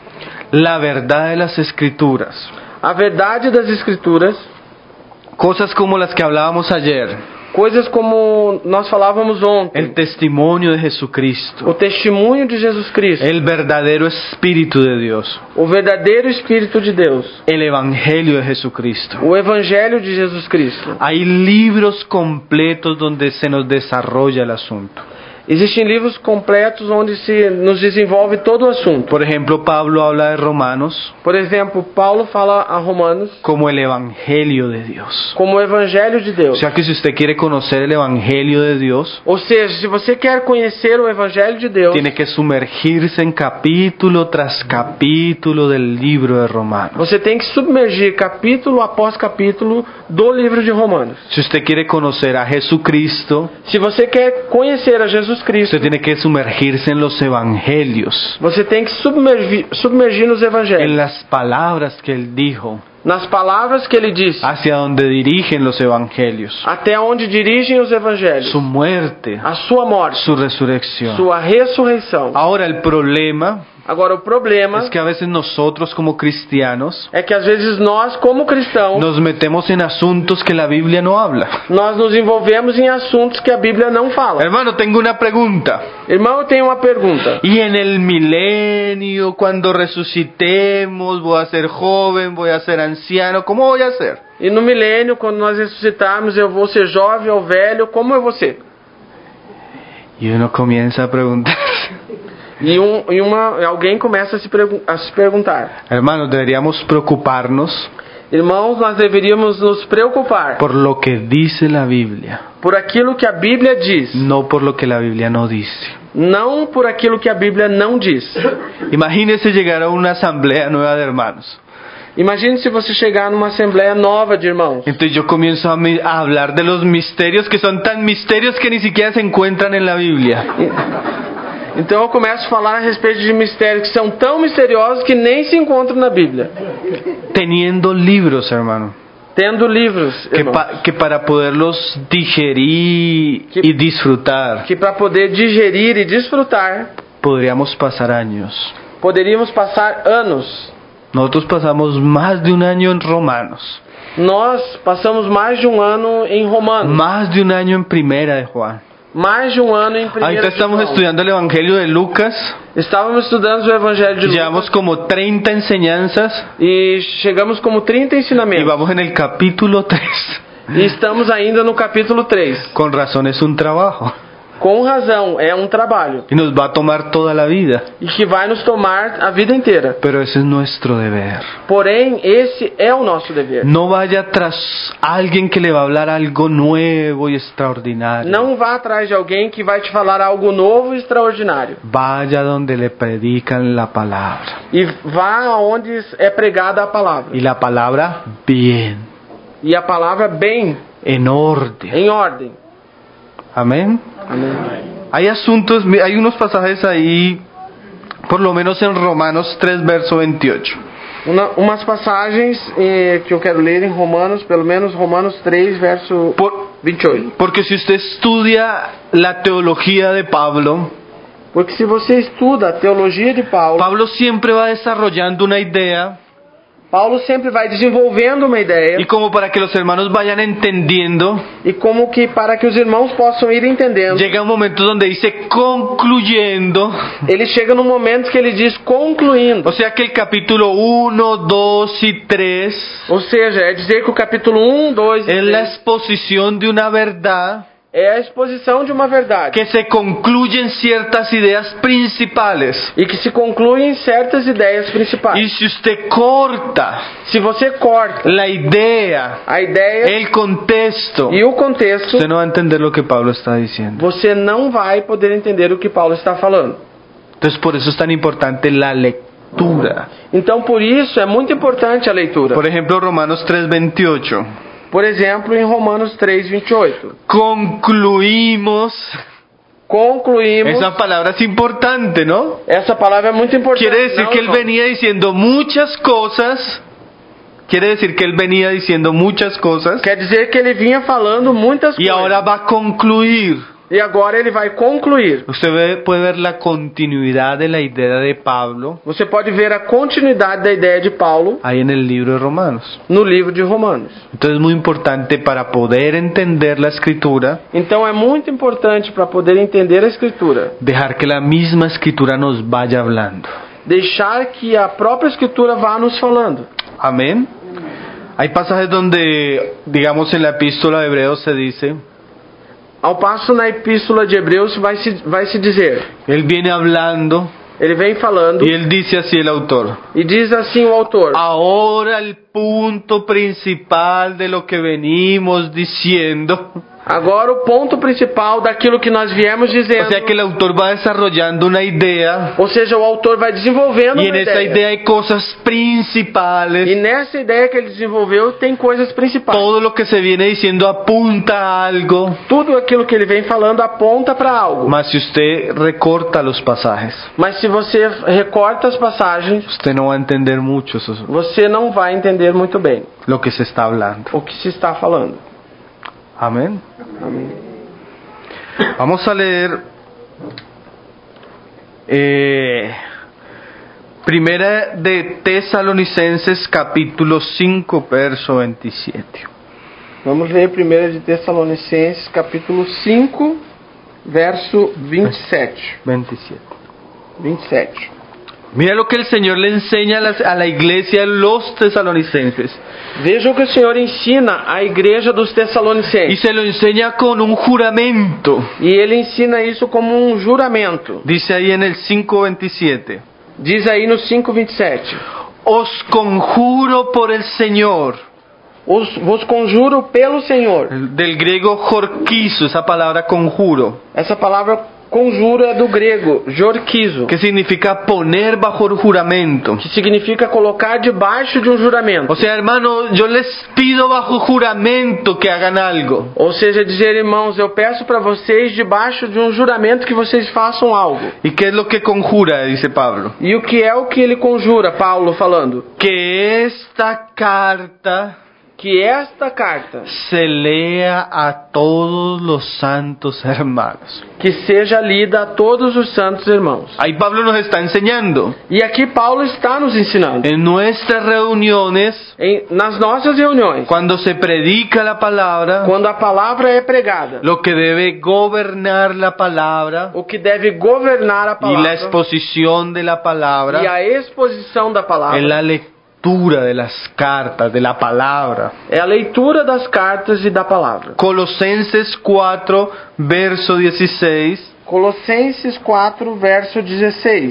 Speaker 2: la verdad de las Escrituras,
Speaker 3: a verdade das Escrituras,
Speaker 2: cosas como las que hablábamos ayer,
Speaker 3: coisas como nós falávamos ontem,
Speaker 2: el testimonio de
Speaker 3: o
Speaker 2: Jesucristo,
Speaker 3: testemunho de Jesus Cristo,
Speaker 2: el verdadero Espíritu de Dios,
Speaker 3: o verdadeiro Espírito de Deus,
Speaker 2: el Evangelio de Jesucristo.
Speaker 3: o Evangelho de Jesus Cristo.
Speaker 2: Hay libros completos donde se nos desarrolla el asunto.
Speaker 3: Existem livros completos onde se nos desenvolve todo o assunto.
Speaker 2: Por ejemplo, Pablo habla de Romanos
Speaker 3: Por exemplo, Paulo fala a Romanos
Speaker 2: como el Evangelio de Dios.
Speaker 3: como o Evangelho de
Speaker 2: O
Speaker 3: Deus.
Speaker 2: sea que si usted quiere conocer el Evangelio de Dios,
Speaker 3: Ou seja, se você quer conhecer o Evangelho de Deus,
Speaker 2: tiene que sumergirse en capítulo tras capítulo del libro de Romanos.
Speaker 3: você tem que submergir capítulo após capítulo do livro de Romanos.
Speaker 2: Si usted quiere conocer a Jesucristo,
Speaker 3: Se você quer conhecer a Jesus Cristo,
Speaker 2: usted tiene que sumergirse en los evangelios,
Speaker 3: você tem que submergir, submergir nos
Speaker 2: en
Speaker 3: Evangelhos,
Speaker 2: las palabras que Él dijo,
Speaker 3: nas palavras que ele disse,
Speaker 2: hacia donde dirigen los evangelios,
Speaker 3: até onde dirigem os Evangelhos,
Speaker 2: su muerte,
Speaker 3: a sua morte,
Speaker 2: su resurrección.
Speaker 3: sua ressurreição.
Speaker 2: Ahora el problema
Speaker 3: Agora, o problema
Speaker 2: es que a veces nosotros como cristianos
Speaker 3: é que às vezes nós, como cristãos,
Speaker 2: nos metemos en asuntos que la Biblia no habla.
Speaker 3: nós nos envolvemos em assuntos que a Bíblia não fala.
Speaker 2: Hermano, tengo una pregunta.
Speaker 3: Irmão, eu tenho uma pergunta.
Speaker 2: Y en el milenio, cuando resucitemos, voy a ser joven, voy a ser anciano, ¿cómo voy a ser?
Speaker 3: E no milênio, quando nós ressuscitarmos, eu vou ser jovem ou velho, como eu vou ser?
Speaker 2: Y uno comienza a preguntar.
Speaker 3: E, um, e uma, alguém começa a se, pergu- a se perguntar.
Speaker 2: Hermanos, deberíamos preocuparnos
Speaker 3: Irmãos, nós deveríamos nos preocupar
Speaker 2: por lo que dice la Biblia,
Speaker 3: por aquilo que a Bíblia diz,
Speaker 2: no por lo que la Biblia no dice.
Speaker 3: não por aquilo que a Bíblia não diz.
Speaker 2: Imagínese llegar a una asamblea nueva de hermanos.
Speaker 3: Imagine se você chegar numa assembleia nova de irmãos.
Speaker 2: Entonces yo comienzo a, mi- a hablar de los misterios que son tan misterios que ni siquiera se encuentran en la Biblia.
Speaker 3: Então eu começo a falar a respeito de mistérios que são tão misteriosos que nem se encontram na Bíblia.
Speaker 2: Teniendo libros, hermano,
Speaker 3: Tendo livros,
Speaker 2: que,
Speaker 3: irmãos,
Speaker 2: pa- que para poderlos digerir
Speaker 3: Que-
Speaker 2: y disfrutar,
Speaker 3: que para poder digerir e desfrutar,
Speaker 2: podríamos pasar años.
Speaker 3: poderíamos passar anos.
Speaker 2: Nosotros pasamos más de un año en Romanos,
Speaker 3: Nós passamos mais de um ano em Romanos,
Speaker 2: más de un año en Primera de Juan.
Speaker 3: mais de um ano em Primeira
Speaker 2: Ahorita
Speaker 3: de
Speaker 2: estamos
Speaker 3: João.
Speaker 2: estudiando el Evangelio de Lucas.
Speaker 3: Estávamos estudando o Evangelho de Lucas
Speaker 2: Llevamos como treinta enseñanzas
Speaker 3: e chegamos como trinta
Speaker 2: y
Speaker 3: ensinamentos.
Speaker 2: vamos en el capítulo tres.
Speaker 3: E estamos ainda no capítulo três.
Speaker 2: Con razón es un trabajo
Speaker 3: Com razão, é um trabalho
Speaker 2: y nos va a tomar toda la vida,
Speaker 3: e que vai nos tomar a vida inteira.
Speaker 2: pero ese es nuestro deber.
Speaker 3: Porém, esse é o nosso dever.
Speaker 2: No vaya tras alguien que le va a hablar algo nuevo y extraordinario.
Speaker 3: Não vá atrás de alguém que vai te falar algo novo e extraordinário.
Speaker 2: Vaya donde le predican la palabra.
Speaker 3: E vá aonde é pregada a palavra.
Speaker 2: Y la palabra bien,
Speaker 3: E a palavra bem,
Speaker 2: en orden.
Speaker 3: em ordem.
Speaker 2: Amén.
Speaker 3: Amém.
Speaker 2: Hay asuntos, hay unos pasajes ahí, por lo menos en Romanos tres, verso veintiocho.
Speaker 3: Uma, umas passagens eh, que eu quero ler em Romanos, pelo menos Romanos três, verso
Speaker 2: Por-
Speaker 3: vinte e oito.
Speaker 2: porque si usted estudia la teología de Pablo,
Speaker 3: Porque se você estuda a teologia de Paulo,
Speaker 2: Pablo siempre va desarrollando una idea
Speaker 3: Paulo sempre vai desenvolvendo uma ideia
Speaker 2: y como para que los hermanos vayan entendiendo,
Speaker 3: e como que para que os irmãos possam ir entendendo,
Speaker 2: llega un momento donde dice concluyendo,
Speaker 3: ele chega num momento que ele diz concluindo.
Speaker 2: o sea que el capítulo uno, dos y tres
Speaker 3: Ou seja, é dizer que o capítulo um, dois e
Speaker 2: es la
Speaker 3: três
Speaker 2: exposición de una verdad
Speaker 3: é a exposição de uma verdade
Speaker 2: que se concluyen ciertas ideas principales.
Speaker 3: e que se concluem certas ideias
Speaker 2: Y
Speaker 3: principais.
Speaker 2: si usted corta
Speaker 3: Se você corta
Speaker 2: la idea,
Speaker 3: a ideia
Speaker 2: el contexto,
Speaker 3: e o contexto,
Speaker 2: usted no va a entender lo que Pablo está diciendo.
Speaker 3: você não vai poder entender o que Paulo está falando.
Speaker 2: Entonces por eso es tan importante la lectura.
Speaker 3: Então, por isso, é muito importante a leitura.
Speaker 2: Por ejemplo, Romanos tres veintiocho.
Speaker 3: Por exemplo, em Romanos três, vinte e oito.
Speaker 2: Concluimos.
Speaker 3: Concluímos.
Speaker 2: Esa palabra es importante, ¿no?
Speaker 3: Essa palavra é muito importante.
Speaker 2: Quiere decir
Speaker 3: não,
Speaker 2: que él
Speaker 3: irmão?
Speaker 2: venía diciendo muchas cosas. Quiere decir que él venía diciendo muchas cosas.
Speaker 3: Quer dizer que ele vinha falando muitas
Speaker 2: Y
Speaker 3: coisas.
Speaker 2: ahora va a concluir.
Speaker 3: E agora ele vai concluir.
Speaker 2: Usted ve- puede ver la continuidad de la idea de Pablo
Speaker 3: Você pode ver a continuidade da ideia de Paulo
Speaker 2: ahí en el libro de Romanos.
Speaker 3: no livro de Romanos.
Speaker 2: Entonces es muy importante para poder entender la escritura,
Speaker 3: Então é muito importante para poder entender a Escritura,
Speaker 2: dejar que la misma escritura nos vaya hablando.
Speaker 3: deixar que a própria Escritura vá nos falando.
Speaker 2: Amén. Hay pasajes donde, digamos en la epístola de Hebreos se dice,
Speaker 3: Ao passo na epístola de Hebreus vai se, vai se dizer,
Speaker 2: él viene hablando
Speaker 3: ele vem falando
Speaker 2: y él dice así el autor.
Speaker 3: e diz assim o autor:
Speaker 2: Ahora el punto principal de lo que venimos diciendo.
Speaker 3: agora o ponto principal daquilo que nós viemos
Speaker 2: O
Speaker 3: dizendo.
Speaker 2: sea que el autor va desarrollando una idea
Speaker 3: Ou seja, o autor vai desenvolvendo
Speaker 2: y
Speaker 3: uma
Speaker 2: en esa
Speaker 3: ideia.
Speaker 2: idea hay cosas
Speaker 3: E
Speaker 2: principales.
Speaker 3: nessa ideia que ele desenvolveu tem coisas principais.
Speaker 2: Todo lo que se viene diciendo apunta a algo.
Speaker 3: Tudo aquilo que ele vem falando aponta para algo.
Speaker 2: Mas si usted recorta los pasajes,
Speaker 3: Mas se você recorta as passagens,
Speaker 2: usted no va a entender mucho eso-
Speaker 3: você não vai entender muito bem
Speaker 2: lo que se está hablando.
Speaker 3: o que se está falando.
Speaker 2: Amén.
Speaker 3: Amém.
Speaker 2: Vamos a leer eh, Primera de Tesalonicenses capítulo cinco, verso veintisiete.
Speaker 3: Vamos ler primeira de Tessalonicenses, capítulo cinco, verso vinte e sete.
Speaker 2: veintisiete.
Speaker 3: vinte e sete.
Speaker 2: Mira lo que el Señor le enseña a, las- a la iglesia de los tesalonicenses.
Speaker 3: Veja o que o Senhor ensina à igreja dos
Speaker 2: Y
Speaker 3: Tessalonicenses.
Speaker 2: se lo enseña con un juramento.
Speaker 3: E ele ensina isso como um juramento.
Speaker 2: Dice ahí en el cinco veintisiete.
Speaker 3: Diz aí no cinco, vinte e sete.
Speaker 2: Os conjuro por el Señor.
Speaker 3: Os, vos conjuro pelo Senhor.
Speaker 2: El- Del griego jorquizo, esa palabra conjuro.
Speaker 3: Essa palavra conjuro é do grego, jorquizo,
Speaker 2: Que significa poner bajo el juramento.
Speaker 3: que significa colocar debaixo de um juramento.
Speaker 2: O sea, hermano, yo les pido bajo juramento que hagan algo.
Speaker 3: Ou seja, dizer, irmãos, eu peço para vocês debaixo de um juramento que vocês façam algo.
Speaker 2: ¿Y qué es lo que conjura? Dice Pablo.
Speaker 3: E o que é o que ele conjura, Paulo falando?
Speaker 2: Que esta carta
Speaker 3: Que esta carta
Speaker 2: se lea a todos los santos hermanos.
Speaker 3: que seja lida a todos os santos irmãos.
Speaker 2: Ahí Pablo nos está enseñando.
Speaker 3: E aqui Paulo está nos ensinando.
Speaker 2: En nuestras reuniones,
Speaker 3: Em, nas nossas reuniões,
Speaker 2: cuando se predica la palabra,
Speaker 3: quando a palavra é pregada,
Speaker 2: lo que debe gobernar la palabra
Speaker 3: o que deve governar a
Speaker 2: y la
Speaker 3: palavra
Speaker 2: exposición de la
Speaker 3: e
Speaker 2: palabra
Speaker 3: a exposição da palavra
Speaker 2: es la lectura de las cartas, de la palabra.
Speaker 3: é a leitura das cartas e da palavra.
Speaker 2: Colosenses cuatro, verso dieciséis.
Speaker 3: Colossenses quatro, verso dezesseis.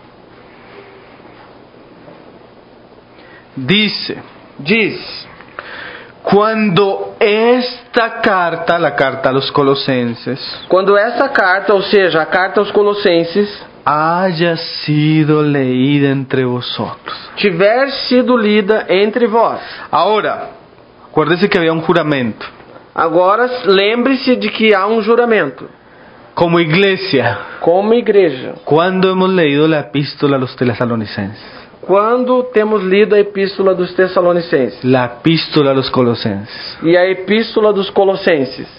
Speaker 2: Dice,
Speaker 3: Diz:
Speaker 2: cuando esta carta, la carta a los colosenses,
Speaker 3: quando essa carta, ou seja, a carta aos Colossenses,
Speaker 2: haya sido leída entre vosotros.
Speaker 3: tiver sido lida entre vós.
Speaker 2: Ahora, acuérdese que había un juramento.
Speaker 3: Agora lembre-se de que há um juramento.
Speaker 2: Como iglesia,
Speaker 3: Como igreja,
Speaker 2: ¿cuándo hemos leído la epístola a los tesalonicenses?
Speaker 3: quando temos lido a epístola dos Tessalonicenses
Speaker 2: La epístola a los colosenses.
Speaker 3: e a epístola dos Colossenses,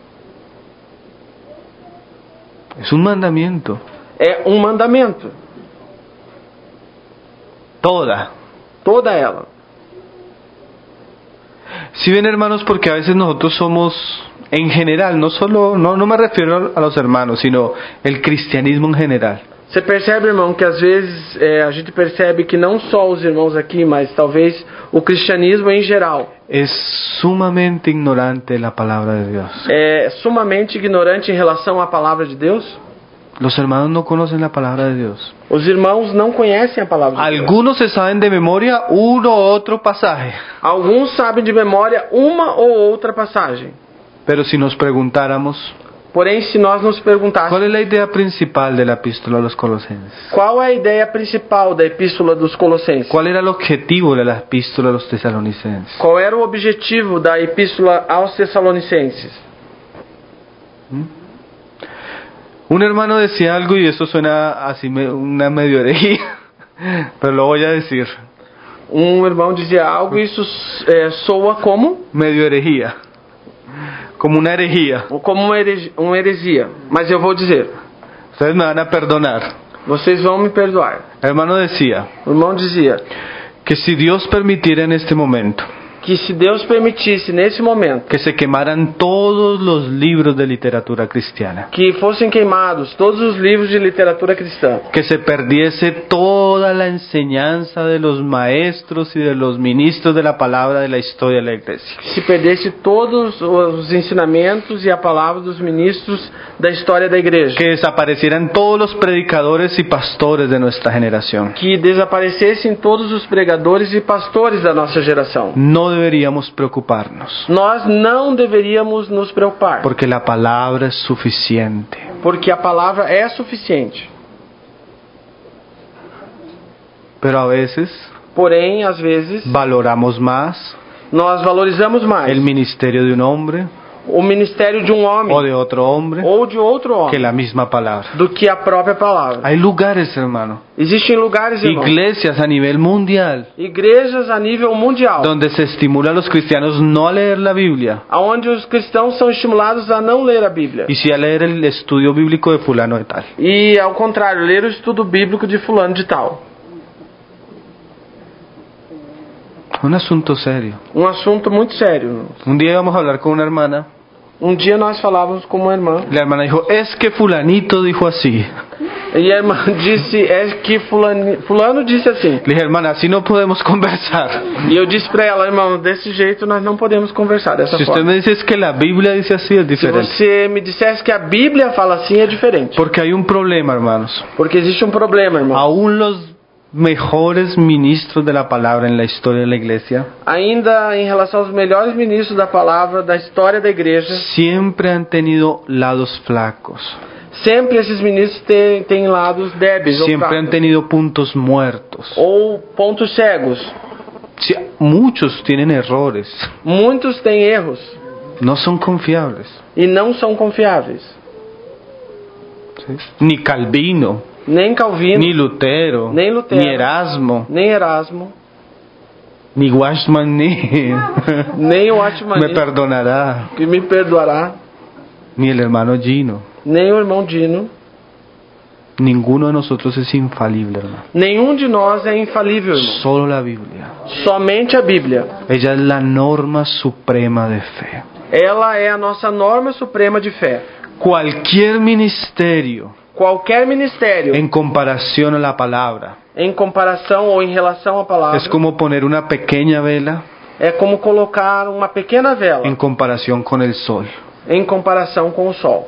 Speaker 2: Es un mandamiento.
Speaker 3: é um mandamento,
Speaker 2: Toda.
Speaker 3: toda ela.
Speaker 2: Si ven, hermanos, porque a veces nosotros somos, en general, no solo, no, no me refiero a los hermanos, sino el cristianismo en general.
Speaker 3: Você percebe, irmão, que às vezes é, a gente percebe que não só os irmãos aqui, mas talvez o cristianismo em geral
Speaker 2: Es sumamente ignorante de la palabra de Dios.
Speaker 3: é sumamente ignorante em relação à palavra de Deus.
Speaker 2: Los hermanos no conocen la palabra de Dios.
Speaker 3: Os irmãos não conhecem a palavra de Deus.
Speaker 2: Algunos se saben de memoria uno u otro pasaje,
Speaker 3: Alguns sabem de memória uma ou outra passagem.
Speaker 2: pero si nos preguntáramos,
Speaker 3: Porém, se nós nos perguntássemos
Speaker 2: ¿cuál es la idea principal de la epístola a los colosenses?
Speaker 3: qual é a ideia principal da epístola dos Colossenses,
Speaker 2: ¿Cuál era el objetivo de la epístola a los tesalonicenses?
Speaker 3: qual era o objetivo da epístola aos Tessalonicenses?
Speaker 2: Un hermano decía algo y eso suena así me- una medio herejía, pero lo voy a decir,
Speaker 3: Um irmão dizia algo e isso é, soa como
Speaker 2: medio herejía. como una herejía.
Speaker 3: como uma herege- uma heresia. Mas eu vou dizer,
Speaker 2: Ustedes me van a perdonar.
Speaker 3: vocês vão me perdoar.
Speaker 2: El hermano decía
Speaker 3: O irmão dizia
Speaker 2: que si Dios permitiera en este momento
Speaker 3: que se Deus permitisse nesse momento
Speaker 2: que se quemaran todos los libros de literatura cristiana,
Speaker 3: que fossem queimados todos os livros de literatura cristã,
Speaker 2: que se perdiese toda la enseñanza de los maestros y de los ministros de la palabra de la historia de la iglesia,
Speaker 3: que se perdesse todos os ensinamentos e a palavra dos ministros da história da igreja,
Speaker 2: que desaparecieran todos los predicadores y pastores de nuestra generación.
Speaker 3: que desaparecessem todos os pregadores e pastores da nossa geração.
Speaker 2: No deberíamos preocuparnos,
Speaker 3: Nós não deveríamos nos preocupar,
Speaker 2: porque la palabra es suficiente.
Speaker 3: porque a palavra é suficiente.
Speaker 2: Pero a veces
Speaker 3: Porém, às vezes,
Speaker 2: valoramos más
Speaker 3: nós valorizamos mais
Speaker 2: el ministerio de un hombre
Speaker 3: o ministério de um homem
Speaker 2: o de otro hombre
Speaker 3: ou de outro
Speaker 2: que
Speaker 3: homem
Speaker 2: la misma palabra.
Speaker 3: do que a própria palavra.
Speaker 2: Hay lugares, hermano,
Speaker 3: Existem lugares, irmão,
Speaker 2: iglesias a nivel mundial,
Speaker 3: igrejas a nível mundial,
Speaker 2: donde se estimula a los cristianos no a leer la Biblia,
Speaker 3: onde os cristãos são estimulados a não ler a Bíblia.
Speaker 2: y sí a leer el estudio bíblico de fulano de tal.
Speaker 3: E, ao contrário, ler o estudo bíblico de fulano de tal.
Speaker 2: Un asunto serio.
Speaker 3: Um assunto muito sério, irmão.
Speaker 2: Un día íbamos a hablar con una hermana,
Speaker 3: Um dia nós falávamos com uma irmã,
Speaker 2: y la hermana dijo, es que fulanito dijo así.
Speaker 3: e a irmã disse, é que fulano, fulano disse assim.
Speaker 2: Le dije, hermana, así no podemos conversar.
Speaker 3: E eu disse para ela, irmão, desse jeito nós não podemos conversar dessa
Speaker 2: Si usted
Speaker 3: forma.
Speaker 2: me dice es que la Biblia dice así, es
Speaker 3: Se
Speaker 2: diferente.
Speaker 3: você me dissesse que a Bíblia fala assim, é diferente.
Speaker 2: Porque hay un problema, hermanos.
Speaker 3: Porque existe um problema, irmão.
Speaker 2: Aún los mejores ministros de la palabra en la historia de la iglesia
Speaker 3: Ainda em relação aos melhores ministros da palavra, da história da igreja,
Speaker 2: siempre han tenido lados flacos.
Speaker 3: sempre esses ministros têm, têm lados débeis ou
Speaker 2: Siempre han
Speaker 3: fracos,
Speaker 2: tenido puntos muertos.
Speaker 3: ou pontos cegos.
Speaker 2: Sí, muchos tienen errores.
Speaker 3: Muitos têm erros
Speaker 2: No son confiables.
Speaker 3: e não são confiáveis.
Speaker 2: ¿Sí? Ni Calvino,
Speaker 3: Nem Calvino,
Speaker 2: ni Lutero,
Speaker 3: Ni Lutero.
Speaker 2: ni Erasmo,
Speaker 3: nem Erasmo,
Speaker 2: ni Watchman Nee.
Speaker 3: nem o Watchman
Speaker 2: Me
Speaker 3: Nee,
Speaker 2: perdonará.
Speaker 3: que me perdoará,
Speaker 2: Ni el hermano Gino.
Speaker 3: nem o irmão Dino.
Speaker 2: Ninguno de nosotros es infalible, hermano.
Speaker 3: Nenhum de nós é infalível, irmão.
Speaker 2: Solo la Biblia.
Speaker 3: Somente a Bíblia.
Speaker 2: Ella es la norma suprema de fe.
Speaker 3: Ela é a nossa norma suprema de fé.
Speaker 2: Cualquier ministerio
Speaker 3: Qualquer ministério,
Speaker 2: en comparación a la palabra
Speaker 3: em comparação ou em relação à palavra,
Speaker 2: es como poner una pequeña vela
Speaker 3: é como colocar uma pequena vela
Speaker 2: en comparación con el sol.
Speaker 3: em comparação com o sol.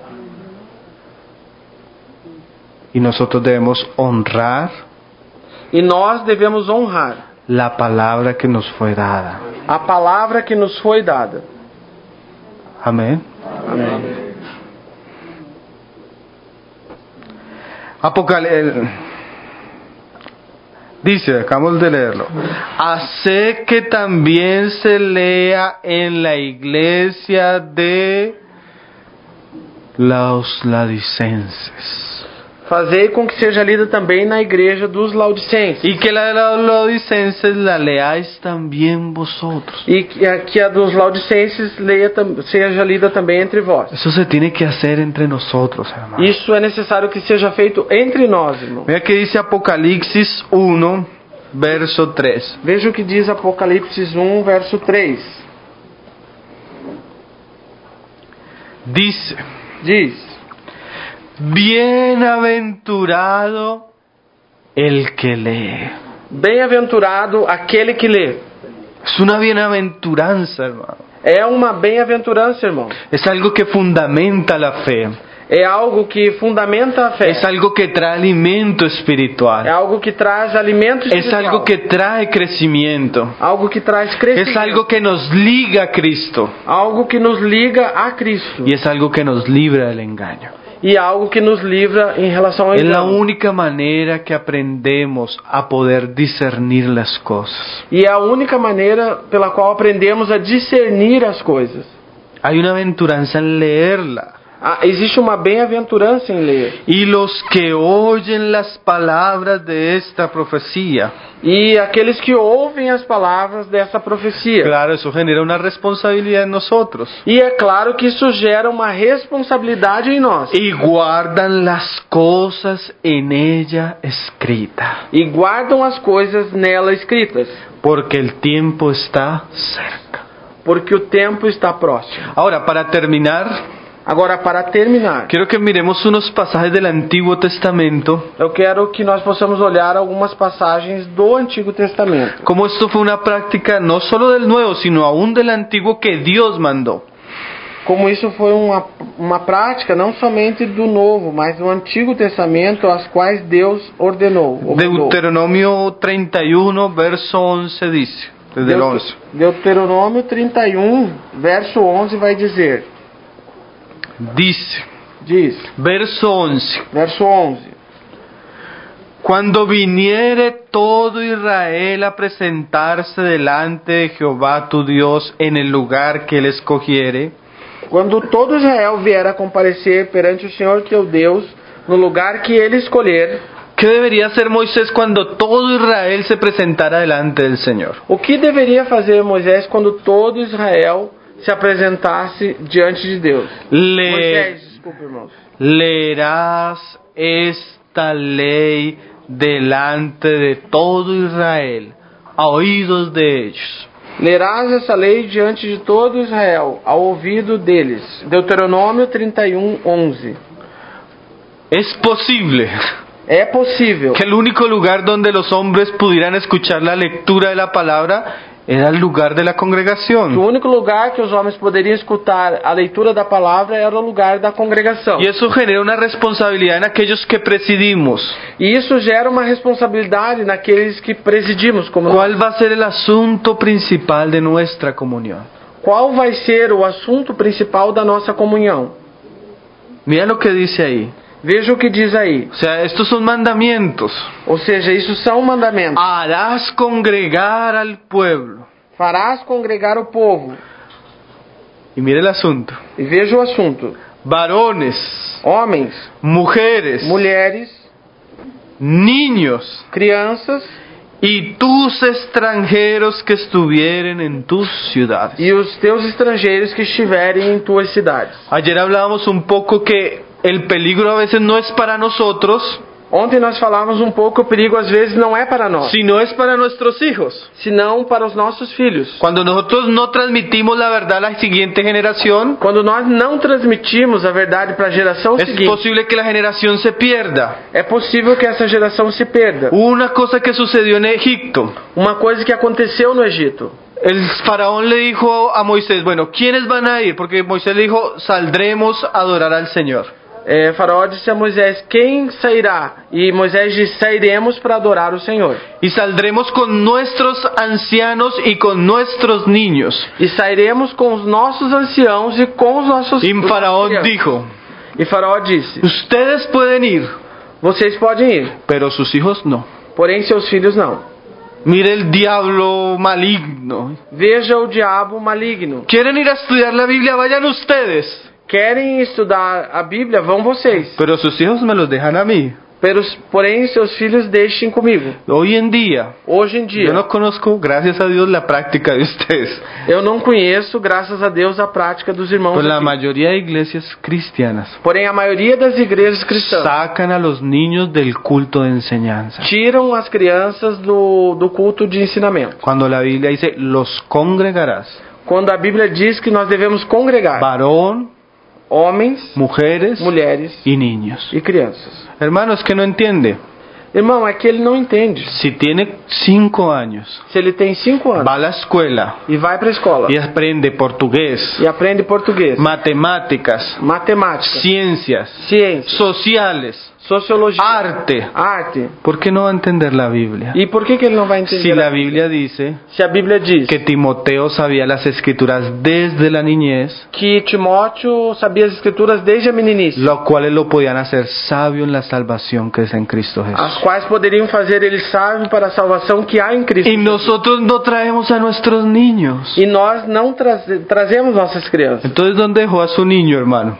Speaker 2: Y nosotros debemos honrar
Speaker 3: E nós devemos honrar
Speaker 2: la palabra que nos fue dada.
Speaker 3: a palavra que nos foi dada.
Speaker 2: Amén.
Speaker 3: Amém.
Speaker 2: Apocal el- Dice, acabamos de leerlo. Hace que también se lea en la iglesia de los ladicenses.
Speaker 3: Fazei com que seja lida também na igreja dos Laodicenses.
Speaker 2: Y que la de los ladicenses la leáis también vosotros.
Speaker 3: E que a, que a dos Laodicenses leia, tam- seja lida também entre vós.
Speaker 2: Eso se tiene que hacer entre nosotros, hermano.
Speaker 3: Isso é necessário que seja feito entre nós, irmão.
Speaker 2: Mira que dice Apocalipsis uno, verso tres.
Speaker 3: Veja o que diz Apocalipse um, verso três.
Speaker 2: Dice,
Speaker 3: Diz:
Speaker 2: bienaventurado el que lee.
Speaker 3: bem-aventurado aquele que lê.
Speaker 2: Es una bienaventuranza, hermano.
Speaker 3: É uma bem-aventurança, irmão.
Speaker 2: Es algo que fundamenta la fe.
Speaker 3: É algo que fundamenta a fé.
Speaker 2: Es algo que trae alimento
Speaker 3: É
Speaker 2: espiritual.
Speaker 3: algo que traz alimento
Speaker 2: Es
Speaker 3: espiritual.
Speaker 2: algo que trae crecimiento.
Speaker 3: Algo que traz crescimento.
Speaker 2: Es algo que nos liga a Cristo.
Speaker 3: Algo que nos liga a Cristo.
Speaker 2: Y es algo que nos libra del engaño.
Speaker 3: E algo que nos livra em relação ao
Speaker 2: Es la
Speaker 3: engano.
Speaker 2: única manera que aprendemos a poder discernir las cosas.
Speaker 3: E é a única maneira pela qual aprendemos a discernir as coisas.
Speaker 2: Hay una aventuranza en leerla.
Speaker 3: Ah, existe uma bem-aventurança em ler.
Speaker 2: Y los que oyen las palabras de esta profecía.
Speaker 3: E aqueles que ouvem as palavras dessa profecia.
Speaker 2: Claro, eso genera una responsabilidad en nosotros.
Speaker 3: E é claro que isso gera uma responsabilidade em nós.
Speaker 2: Y guardan las cosas en ella escritas.
Speaker 3: E guardam as coisas nela escritas.
Speaker 2: Porque el tiempo está cerca.
Speaker 3: Porque o tempo está próximo.
Speaker 2: Ahora, para terminar,
Speaker 3: Agora, para terminar,
Speaker 2: quiero que miremos unos pasajes del Antiguo Testamento.
Speaker 3: eu quero que nós possamos olhar algumas passagens do Antigo Testamento.
Speaker 2: Como esto fue una práctica no solo del Nuevo, sino aún del Antiguo que Dios mandó.
Speaker 3: Como isso foi uma, uma prática não somente do Novo, mas do Antigo Testamento, as quais Deus ordenou. ou mandou.
Speaker 2: Deuteronomio treinta y uno, verso once dice, desde el once.
Speaker 3: Deuteronômio trinta e um, verso onze vai dizer,
Speaker 2: Dice,
Speaker 3: diz,
Speaker 2: verso once,
Speaker 3: verso onze.
Speaker 2: cuando viniere todo Israel a presentarse delante de Jehová tu Dios en el lugar que él escogiere,
Speaker 3: Quando todo Israel vier a comparecer perante o Senhor teu Deus, no lugar que ele escolher,
Speaker 2: ¿qué debería hacer Moisés cuando todo Israel se presentara delante del Señor?
Speaker 3: o que deveria fazer Moisés quando todo Israel se apresentasse diante de Deus?
Speaker 2: Le-
Speaker 3: Moisés, desculpa, irmãos.
Speaker 2: leerás esta ley delante de todo Israel, a oídos de ellos.
Speaker 3: Lerás essa lei diante de todo Israel, ao ouvido deles. Deuteronômio trinta e um, onze.
Speaker 2: Es posible
Speaker 3: É possível
Speaker 2: que el único lugar donde los hombres pudieran escuchar la lectura de la palabra era el lugar de la
Speaker 3: que o
Speaker 2: congregación.
Speaker 3: único lugar que os homens poderiam escutar a leitura da palavra era o lugar da congregação.
Speaker 2: Y eso genera una responsabilidad en aquellos que presidimos.
Speaker 3: E isso gera uma responsabilidade naqueles que presidimos como nós.
Speaker 2: ¿Cuál va a ser el asunto principal de nuestra comunión?
Speaker 3: Qual vai ser o assunto principal da nossa comunhão?
Speaker 2: Mira lo que dice ahí.
Speaker 3: Veja o que diz aí.
Speaker 2: O sea, estos son mandamientos.
Speaker 3: Ou seja, isso são mandamentos.
Speaker 2: Harás congregar al pueblo.
Speaker 3: Farás congregar o povo.
Speaker 2: Y mire el asunto.
Speaker 3: E veja o assunto.
Speaker 2: Varones,
Speaker 3: Homens,
Speaker 2: mujeres,
Speaker 3: mulheres,
Speaker 2: niños
Speaker 3: crianças
Speaker 2: y tus extranjeros que estuvieren en tus ciudades.
Speaker 3: e os teus estrangeiros que estiverem em tuas cidades.
Speaker 2: Ayer hablábamos un poco que el peligro a veces no es para nosotros,
Speaker 3: Ontem nós falávamos um pouco, o perigo às vezes não é para nós,
Speaker 2: sino es para nuestros hijos.
Speaker 3: senão para os nossos filhos.
Speaker 2: Cuando nosotros no transmitimos la verdad a la siguiente generación,
Speaker 3: Quando nós não transmitimos a verdade para a geração
Speaker 2: es
Speaker 3: seguinte,
Speaker 2: posible que la generación se pierda.
Speaker 3: é possível que essa geração se perda.
Speaker 2: Hubo una cosa que sucedió en Egipto.
Speaker 3: Uma coisa que aconteceu no Egito.
Speaker 2: El faraón le dijo a Moisés, bueno, ¿quiénes van a ir? Porque Moisés le dijo, saldremos a adorar al Señor.
Speaker 3: É, Faraó disse a Moisés, quem sairá? E Moisés disse, sairemos para adorar o Senhor.
Speaker 2: Y saldremos con nuestros ancianos y con nuestros niños.
Speaker 3: E sairemos com os nossos anciãos e com os nossos
Speaker 2: Y Faraón
Speaker 3: crianças.
Speaker 2: dijo,
Speaker 3: E Faraó disse,
Speaker 2: ustedes pueden ir,
Speaker 3: vocês podem ir,
Speaker 2: pero sus hijos no.
Speaker 3: porém seus filhos não.
Speaker 2: Mire el diablo maligno.
Speaker 3: Veja o diabo maligno.
Speaker 2: ¿Quieren ir a estudiar la Biblia? Vayan ustedes.
Speaker 3: Querem estudar a Bíblia? Vão vocês.
Speaker 2: Pero sus hijos me los dejan a mí.
Speaker 3: Peros, porém seus filhos deixem comigo.
Speaker 2: Hoy en día,
Speaker 3: Hoje em dia,
Speaker 2: yo no conozco, gracias a Dios, la práctica de ustedes.
Speaker 3: eu não conheço, graças a Deus, a prática dos irmãos
Speaker 2: Pues la
Speaker 3: aqui.
Speaker 2: mayoría de iglesias cristianas
Speaker 3: Porém, a maioria das igrejas cristãs
Speaker 2: sacan a los niños del culto de enseñanza.
Speaker 3: tiram as crianças do, do culto de ensinamento.
Speaker 2: Cuando la Biblia dice, los congregarás.
Speaker 3: Quando a Bíblia diz que nós devemos congregar
Speaker 2: Varón,
Speaker 3: homens,
Speaker 2: mujeres
Speaker 3: mulheres
Speaker 2: y niños.
Speaker 3: e crianças.
Speaker 2: Hermanos, que no entiende.
Speaker 3: Irmão, é que ele não entende.
Speaker 2: Si tiene cinco años,
Speaker 3: Se ele tem cinco anos
Speaker 2: va a la escuela
Speaker 3: e vai para a escola
Speaker 2: y aprende portugués,
Speaker 3: e aprende português,
Speaker 2: matemáticas,
Speaker 3: matemática,
Speaker 2: ciencias,
Speaker 3: ciência,
Speaker 2: sociales,
Speaker 3: sociologia,
Speaker 2: arte,
Speaker 3: arte.
Speaker 2: ¿por qué no va a entender la Biblia?
Speaker 3: E por que, que ele não vai entender?
Speaker 2: Si
Speaker 3: a
Speaker 2: la Biblia dice
Speaker 3: Se a Bíblia diz
Speaker 2: que Timoteo sabía las escrituras desde la niñez,
Speaker 3: que Timóteo sabia as escrituras desde a meninice,
Speaker 2: los cuales lo podían hacer sabio en la salvación que es en Cristo
Speaker 3: as
Speaker 2: Jesús.
Speaker 3: quais poderiam fazer ele sábio para a salvação que há em Cristo.
Speaker 2: Y nosotros no traemos a nuestros niños.
Speaker 3: E nós não traze- trazemos nossas crianças.
Speaker 2: Entonces, ¿dónde dejó a su niño, hermano?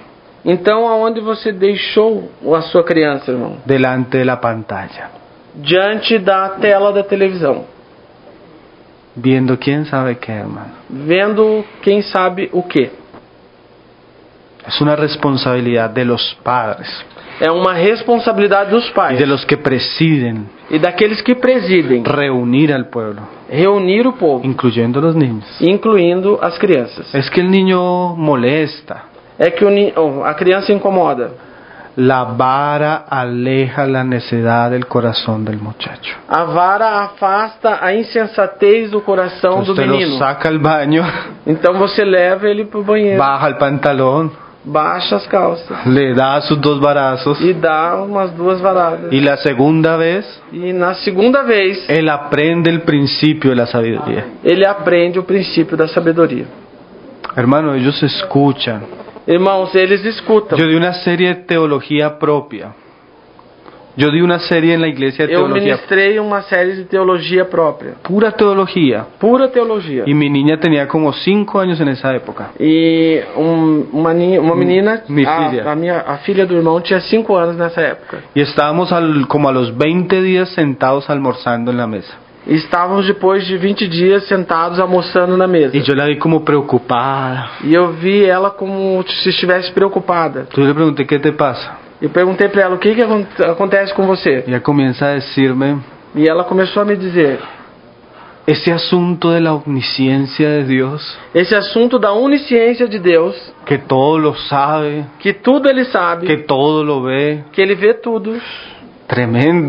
Speaker 3: Então, aonde você deixou a sua criança, irmão?
Speaker 2: Delante de la pantalla,
Speaker 3: Diante da tela da televisão,
Speaker 2: viendo quién sabe qué, hermano.
Speaker 3: vendo quem sabe o quê.
Speaker 2: Es una responsabilidad de los padres
Speaker 3: É uma responsabilidade dos
Speaker 2: y
Speaker 3: pais
Speaker 2: de los que presiden
Speaker 3: e daqueles que presidem
Speaker 2: reunir al pueblo,
Speaker 3: reunir o povo,
Speaker 2: incluyendo los niños.
Speaker 3: incluindo as crianças.
Speaker 2: Es que el niño molesta.
Speaker 3: É que o ni- oh, a criança incomoda.
Speaker 2: La vara aleja la necedad del corazón del muchacho.
Speaker 3: A vara afasta a insensatez do coração do
Speaker 2: Usted lo
Speaker 3: menino.
Speaker 2: saca al baño,
Speaker 3: Então você leva ele pro banheiro,
Speaker 2: baja el pantalón,
Speaker 3: baixa as calças
Speaker 2: le da sus dos varazos
Speaker 3: e dá umas duas varadas.
Speaker 2: y la segunda vez
Speaker 3: E na segunda vez,
Speaker 2: él aprende el principio de la sabiduría.
Speaker 3: ele aprende o princípio da sabedoria.
Speaker 2: Hermano, ellos escuchan.
Speaker 3: Irmãos, eles escutam.
Speaker 2: Yo di una serie de teología propia. Yo di una serie en la iglesia de
Speaker 3: Eu
Speaker 2: teología,
Speaker 3: ministrei uma série de teologia própria,
Speaker 2: pura teología.
Speaker 3: pura teologia.
Speaker 2: Y mi niña tenía como cinco años en esa época.
Speaker 3: E um, uma, ni- uma menina,
Speaker 2: Mi
Speaker 3: a,
Speaker 2: filha.
Speaker 3: a, minha, a filha do irmão tinha cinco anos nessa época.
Speaker 2: Y estábamos al- como a los veinte días sentados almorzando en la mesa.
Speaker 3: E estávamos depois de vinte dias sentados almoçando na mesa.
Speaker 2: Y yo la vi como preocupada.
Speaker 3: E eu vi ela como se estivesse preocupada.
Speaker 2: Entonces le pregunté, ¿qué te pasa?
Speaker 3: E perguntei para ela, o que, que acon- acontece com você?
Speaker 2: Y ella comienza a decirme,
Speaker 3: E ela começou a me dizer,
Speaker 2: ese asunto de la omnisciencia de Dios,
Speaker 3: esse assunto da onisciência de Deus,
Speaker 2: que todo lo sabe,
Speaker 3: que tudo ele sabe,
Speaker 2: que todo lo ve,
Speaker 3: que ele vê tudo.
Speaker 2: tremendo.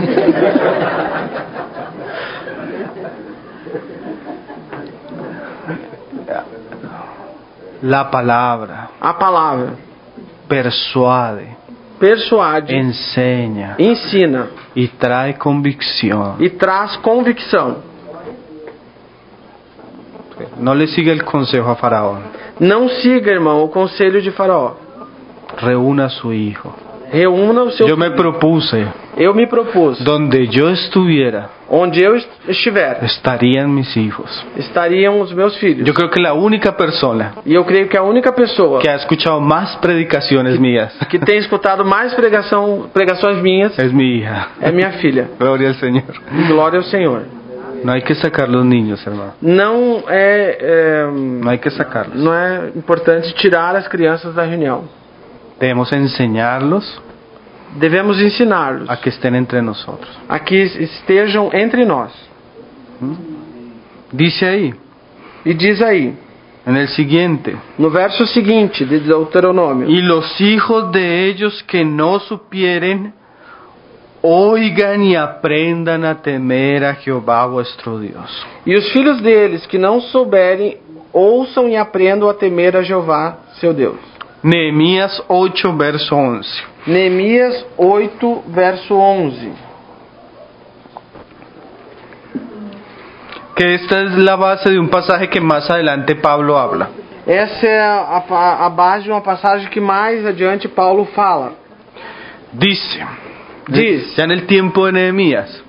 Speaker 2: La palabra
Speaker 3: A palavra
Speaker 2: persuade,
Speaker 3: persuade,
Speaker 2: enseña
Speaker 3: ensina
Speaker 2: y trae convicción.
Speaker 3: e traz convicção.
Speaker 2: No le sigue el consejo a Faraón.
Speaker 3: Não siga, irmão, o conselho de Faraó.
Speaker 2: Reúna a su hijo.
Speaker 3: Reúna o seu
Speaker 2: Yo me propuse,
Speaker 3: Eu me propus,
Speaker 2: donde yo estuviera,
Speaker 3: onde eu est- estiver,
Speaker 2: estarían mis hijos.
Speaker 3: estariam os meus filhos.
Speaker 2: Yo creo que la única persona
Speaker 3: E eu creio que a única pessoa
Speaker 2: que ha escuchado más predicaciones mías
Speaker 3: que tem escutado mais pregação, pregações minhas
Speaker 2: es mi hija.
Speaker 3: é minha filha.
Speaker 2: Gloria al Señor.
Speaker 3: Glória ao Senhor.
Speaker 2: No hay que sacar los niños, hermano.
Speaker 3: Não é, é
Speaker 2: No hay que sacarlos.
Speaker 3: não é importante tirar as crianças da reunião.
Speaker 2: Debemos enseñarlos
Speaker 3: Devemos ensiná-los
Speaker 2: a que estén entre nosotros.
Speaker 3: a que estejam entre nós.
Speaker 2: Dice ahí,
Speaker 3: E diz aí,
Speaker 2: en el siguiente,
Speaker 3: no verso seguinte de Deuteronômio:
Speaker 2: y los hijos de ellos que no supieren, oigan y aprendan a temer a Jehová vuestro Dios.
Speaker 3: E os filhos deles que não souberem, ouçam e aprendam a temer a Jeová, seu Deus.
Speaker 2: Nehemías ocho, verso once.
Speaker 3: Neemias oito, verso onze.
Speaker 2: Que esta es la base de un pasaje que más adelante Pablo habla.
Speaker 3: Essa é a, a, a base de uma passagem que mais adiante Paulo fala.
Speaker 2: Dice,
Speaker 3: Diz,
Speaker 2: ya en el tiempo de Nehemías,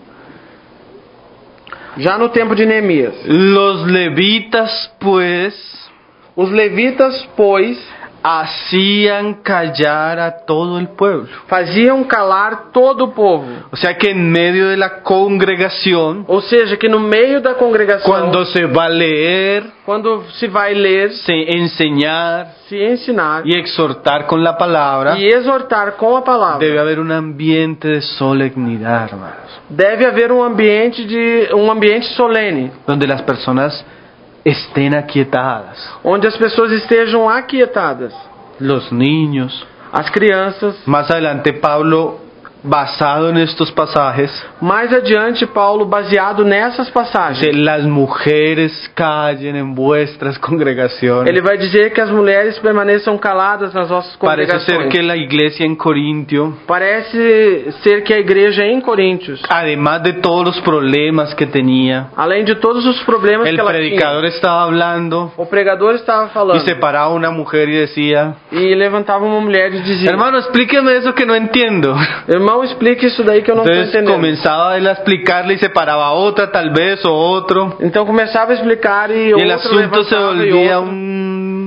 Speaker 3: já no tempo de Neemias:
Speaker 2: los levitas pues
Speaker 3: os levitas, pois,
Speaker 2: hacían callar a todo el pueblo.
Speaker 3: faziam calar todo o povo.
Speaker 2: O sea que en medio de la congregación,
Speaker 3: Ou seja, que no meio da congregação,
Speaker 2: cuando se va a leer,
Speaker 3: quando se vai ler,
Speaker 2: se enseñar
Speaker 3: se ensinar
Speaker 2: y exhortar con la palabra,
Speaker 3: e exortar com a palavra,
Speaker 2: debe haber un ambiente de solemnidad, hermanos,
Speaker 3: deve haver um ambiente de um ambiente solene,
Speaker 2: donde las personas estén aquietadas,
Speaker 3: onde as pessoas estejam aquietadas,
Speaker 2: los niños.
Speaker 3: as crianças.
Speaker 2: Más adelante Pablo, basado en estos pasajes,
Speaker 3: Mais adiante, Paulo, baseado nessas
Speaker 2: dice,
Speaker 3: passagens,
Speaker 2: las mujeres callen en vuestras congregaciones.
Speaker 3: ele vai dizer que as mulheres permaneçam caladas nas nossas
Speaker 2: Parece ser
Speaker 3: congregações.
Speaker 2: que la iglesia en Corintio,
Speaker 3: Parece ser que a igreja em Coríntios,
Speaker 2: además de todos los problemas que tenía,
Speaker 3: além de todos os problemas
Speaker 2: el
Speaker 3: que ela
Speaker 2: predicador
Speaker 3: tinha,
Speaker 2: estaba hablando
Speaker 3: o pregador estava
Speaker 2: y
Speaker 3: falando
Speaker 2: se paraba una mujer y decía,
Speaker 3: e levantava uma mulher e dizia:
Speaker 2: hermano, explíqueme eso que no entiendo.
Speaker 3: irmão, explique isso daí que eu não estou
Speaker 2: Entonces
Speaker 3: entendendo.
Speaker 2: comenzaba él a explicarle y se paraba otra tal vez o otro,
Speaker 3: Então começava a explicar e,
Speaker 2: y el
Speaker 3: outro
Speaker 2: asunto se
Speaker 3: levantava e
Speaker 2: volvía
Speaker 3: outro.
Speaker 2: un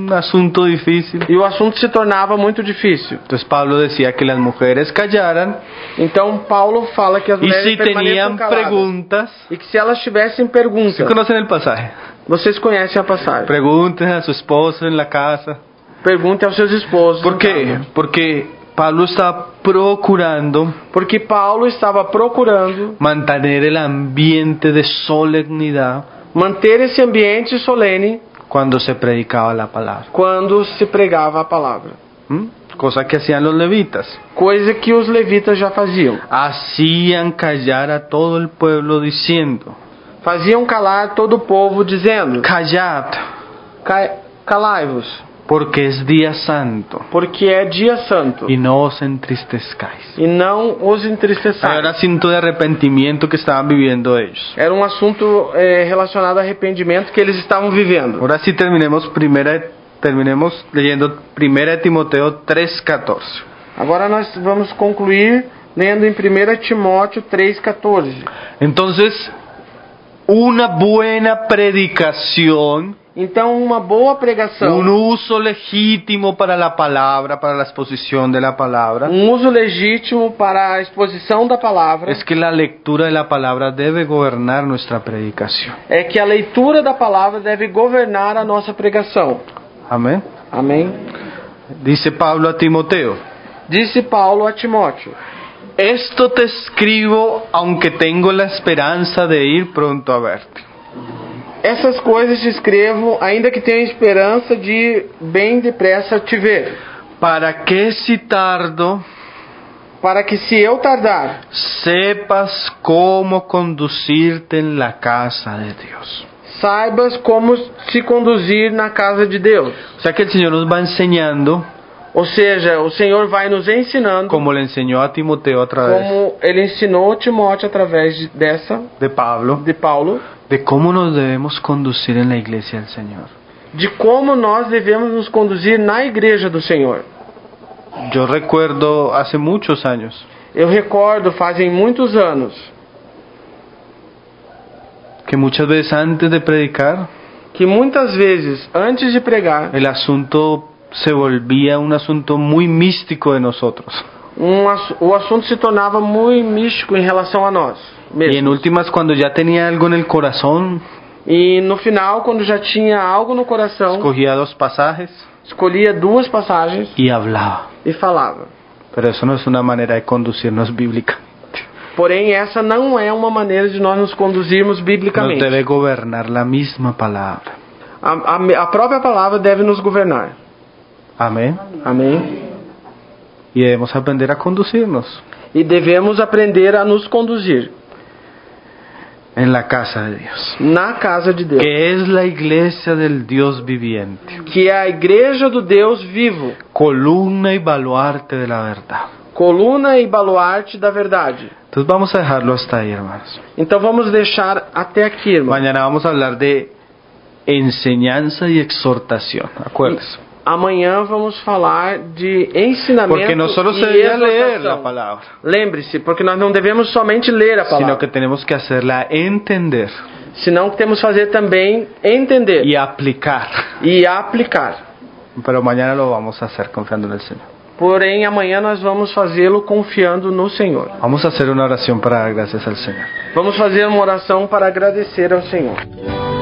Speaker 2: un asunto difícil.
Speaker 3: e o assunto se tornava muito difícil.
Speaker 2: Entonces Pablo decía que las mujeres callaran
Speaker 3: Então Paulo fala que as
Speaker 2: y
Speaker 3: mulheres
Speaker 2: si
Speaker 3: permaneçam
Speaker 2: tenían
Speaker 3: caladas
Speaker 2: preguntas,
Speaker 3: e que se elas tivessem perguntas,
Speaker 2: ¿se conocen el pasaje?
Speaker 3: vocês conhecem a passagem,
Speaker 2: Pregunten a su esposo en la casa.
Speaker 3: perguntem aos seus esposos.
Speaker 2: ¿Por
Speaker 3: em
Speaker 2: qué?
Speaker 3: casa.
Speaker 2: Porque Pablo está procurando
Speaker 3: Porque Paulo estava procurando
Speaker 2: mantener el ambiente de solemnidad
Speaker 3: manter esse ambiente solene
Speaker 2: cuando se predicaba la palabra.
Speaker 3: quando se pregava a palavra,
Speaker 2: ¿Mm? Cosa que hacían los levitas.
Speaker 3: coisa que os levitas já faziam.
Speaker 2: Hacían callar a todo el pueblo diciendo:
Speaker 3: Faziam calar todo o povo, dizendo:
Speaker 2: callad,
Speaker 3: "Ca- Calai-vos,
Speaker 2: porque es día santo,
Speaker 3: porque é dia santo,
Speaker 2: y no os entristezcáis.
Speaker 3: e não os
Speaker 2: Hay un
Speaker 3: entristeçais."
Speaker 2: asunto de arrepentimiento que estaban viviendo ellos.
Speaker 3: Era um assunto eh, relacionado a arrependimento que eles estavam vivendo.
Speaker 2: Ahora sí terminemos primera terminemos leyendo primera Timoteo tres catorce.
Speaker 3: Agora nós vamos concluir lendo em primeira Timóteo três, quatorze.
Speaker 2: Entonces, una buena predicación,
Speaker 3: Então, uma boa pregação,
Speaker 2: un uso legítimo para la palabra, para la exposición de la palabra,
Speaker 3: um uso legítimo para a exposição da palavra,
Speaker 2: es que la lectura de la palabra debe gobernar nuestra predicación.
Speaker 3: é que a leitura da palavra deve governar a nossa pregação.
Speaker 2: Amén.
Speaker 3: Amém?
Speaker 2: Dice Pablo a Timoteo:
Speaker 3: Disse Paulo a Timóteo:
Speaker 2: esto te escribo aunque tengo la esperanza de ir pronto a verte.
Speaker 3: essas coisas te escrevo, ainda que tenha esperança de ir bem depressa te ver,
Speaker 2: Para que si tardo,
Speaker 3: para que se eu tardar,
Speaker 2: sepas cómo conducirte en la casa de Dios.
Speaker 3: saibas como se conduzir na casa de Deus.
Speaker 2: O sea que el Señor nos va enseñando,
Speaker 3: Ou seja, o Senhor vai nos ensinando,
Speaker 2: como le enseñó a Timoteo a través
Speaker 3: como ele ensinou Timóteo através de- dessa,
Speaker 2: de Pablo,
Speaker 3: de Paulo,
Speaker 2: de cómo nos debemos conducir en la iglesia del Señor.
Speaker 3: de como nós devemos nos conduzir na igreja do Senhor.
Speaker 2: Yo recuerdo hace muchos años
Speaker 3: Eu recordo, fazem muitos anos,
Speaker 2: que muchas veces antes de predicar,
Speaker 3: que muitas vezes, antes de pregar,
Speaker 2: el asunto se volvía un asunto muy místico de nosotros.
Speaker 3: um, ass- o assunto se tornava muito místico em relação a nós
Speaker 2: Y en
Speaker 3: mesmos.
Speaker 2: últimas, cuando ya tenía algo en el corazón,
Speaker 3: E no final, quando já tinha algo no coração,
Speaker 2: escogía dos pasajes
Speaker 3: escolhia duas passagens
Speaker 2: y hablaba.
Speaker 3: e falava.
Speaker 2: Pero eso no es una manera de conducirnos bíblica.
Speaker 3: Porém, essa não é uma maneira de nós nos conduzirmos
Speaker 2: Nos
Speaker 3: biblicamente.
Speaker 2: debe gobernar la misma palabra.
Speaker 3: A, a, a própria palavra deve nos governar.
Speaker 2: Amén.
Speaker 3: Amém?
Speaker 2: Y debemos aprender a conducirnos
Speaker 3: E devemos aprender a nos conduzir
Speaker 2: en la casa de Dios,
Speaker 3: na casa de Deus,
Speaker 2: que es la iglesia del Dios viviente,
Speaker 3: que é a igreja do Deus vivo,
Speaker 2: columna y baluarte de la verdad.
Speaker 3: coluna e baluarte da verdade.
Speaker 2: Entonces vamos a dejarlo hasta ahí, hermanos.
Speaker 3: Então vamos deixar até aqui, irmão.
Speaker 2: Mañana vamos a hablar de enseñanza y exhortación, acuérdense.
Speaker 3: Amanhã vamos falar de ensinamento
Speaker 2: Porque no solo
Speaker 3: e
Speaker 2: se debe leer
Speaker 3: exortação.
Speaker 2: la palabra,
Speaker 3: Lembre-se, porque nós não devemos somente ler a
Speaker 2: sino
Speaker 3: palavra,
Speaker 2: que tenemos que hacerla entender
Speaker 3: senão que temos que fazer também entender
Speaker 2: y aplicar.
Speaker 3: e aplicar.
Speaker 2: Pero mañana lo vamos a hacer confiando en el Señor.
Speaker 3: Porém, amanhã nós vamos fazê-lo confiando no Senhor.
Speaker 2: Vamos a hacer una oración para dar gracias al Señor.
Speaker 3: Vamos fazer uma oração para agradecer ao Senhor.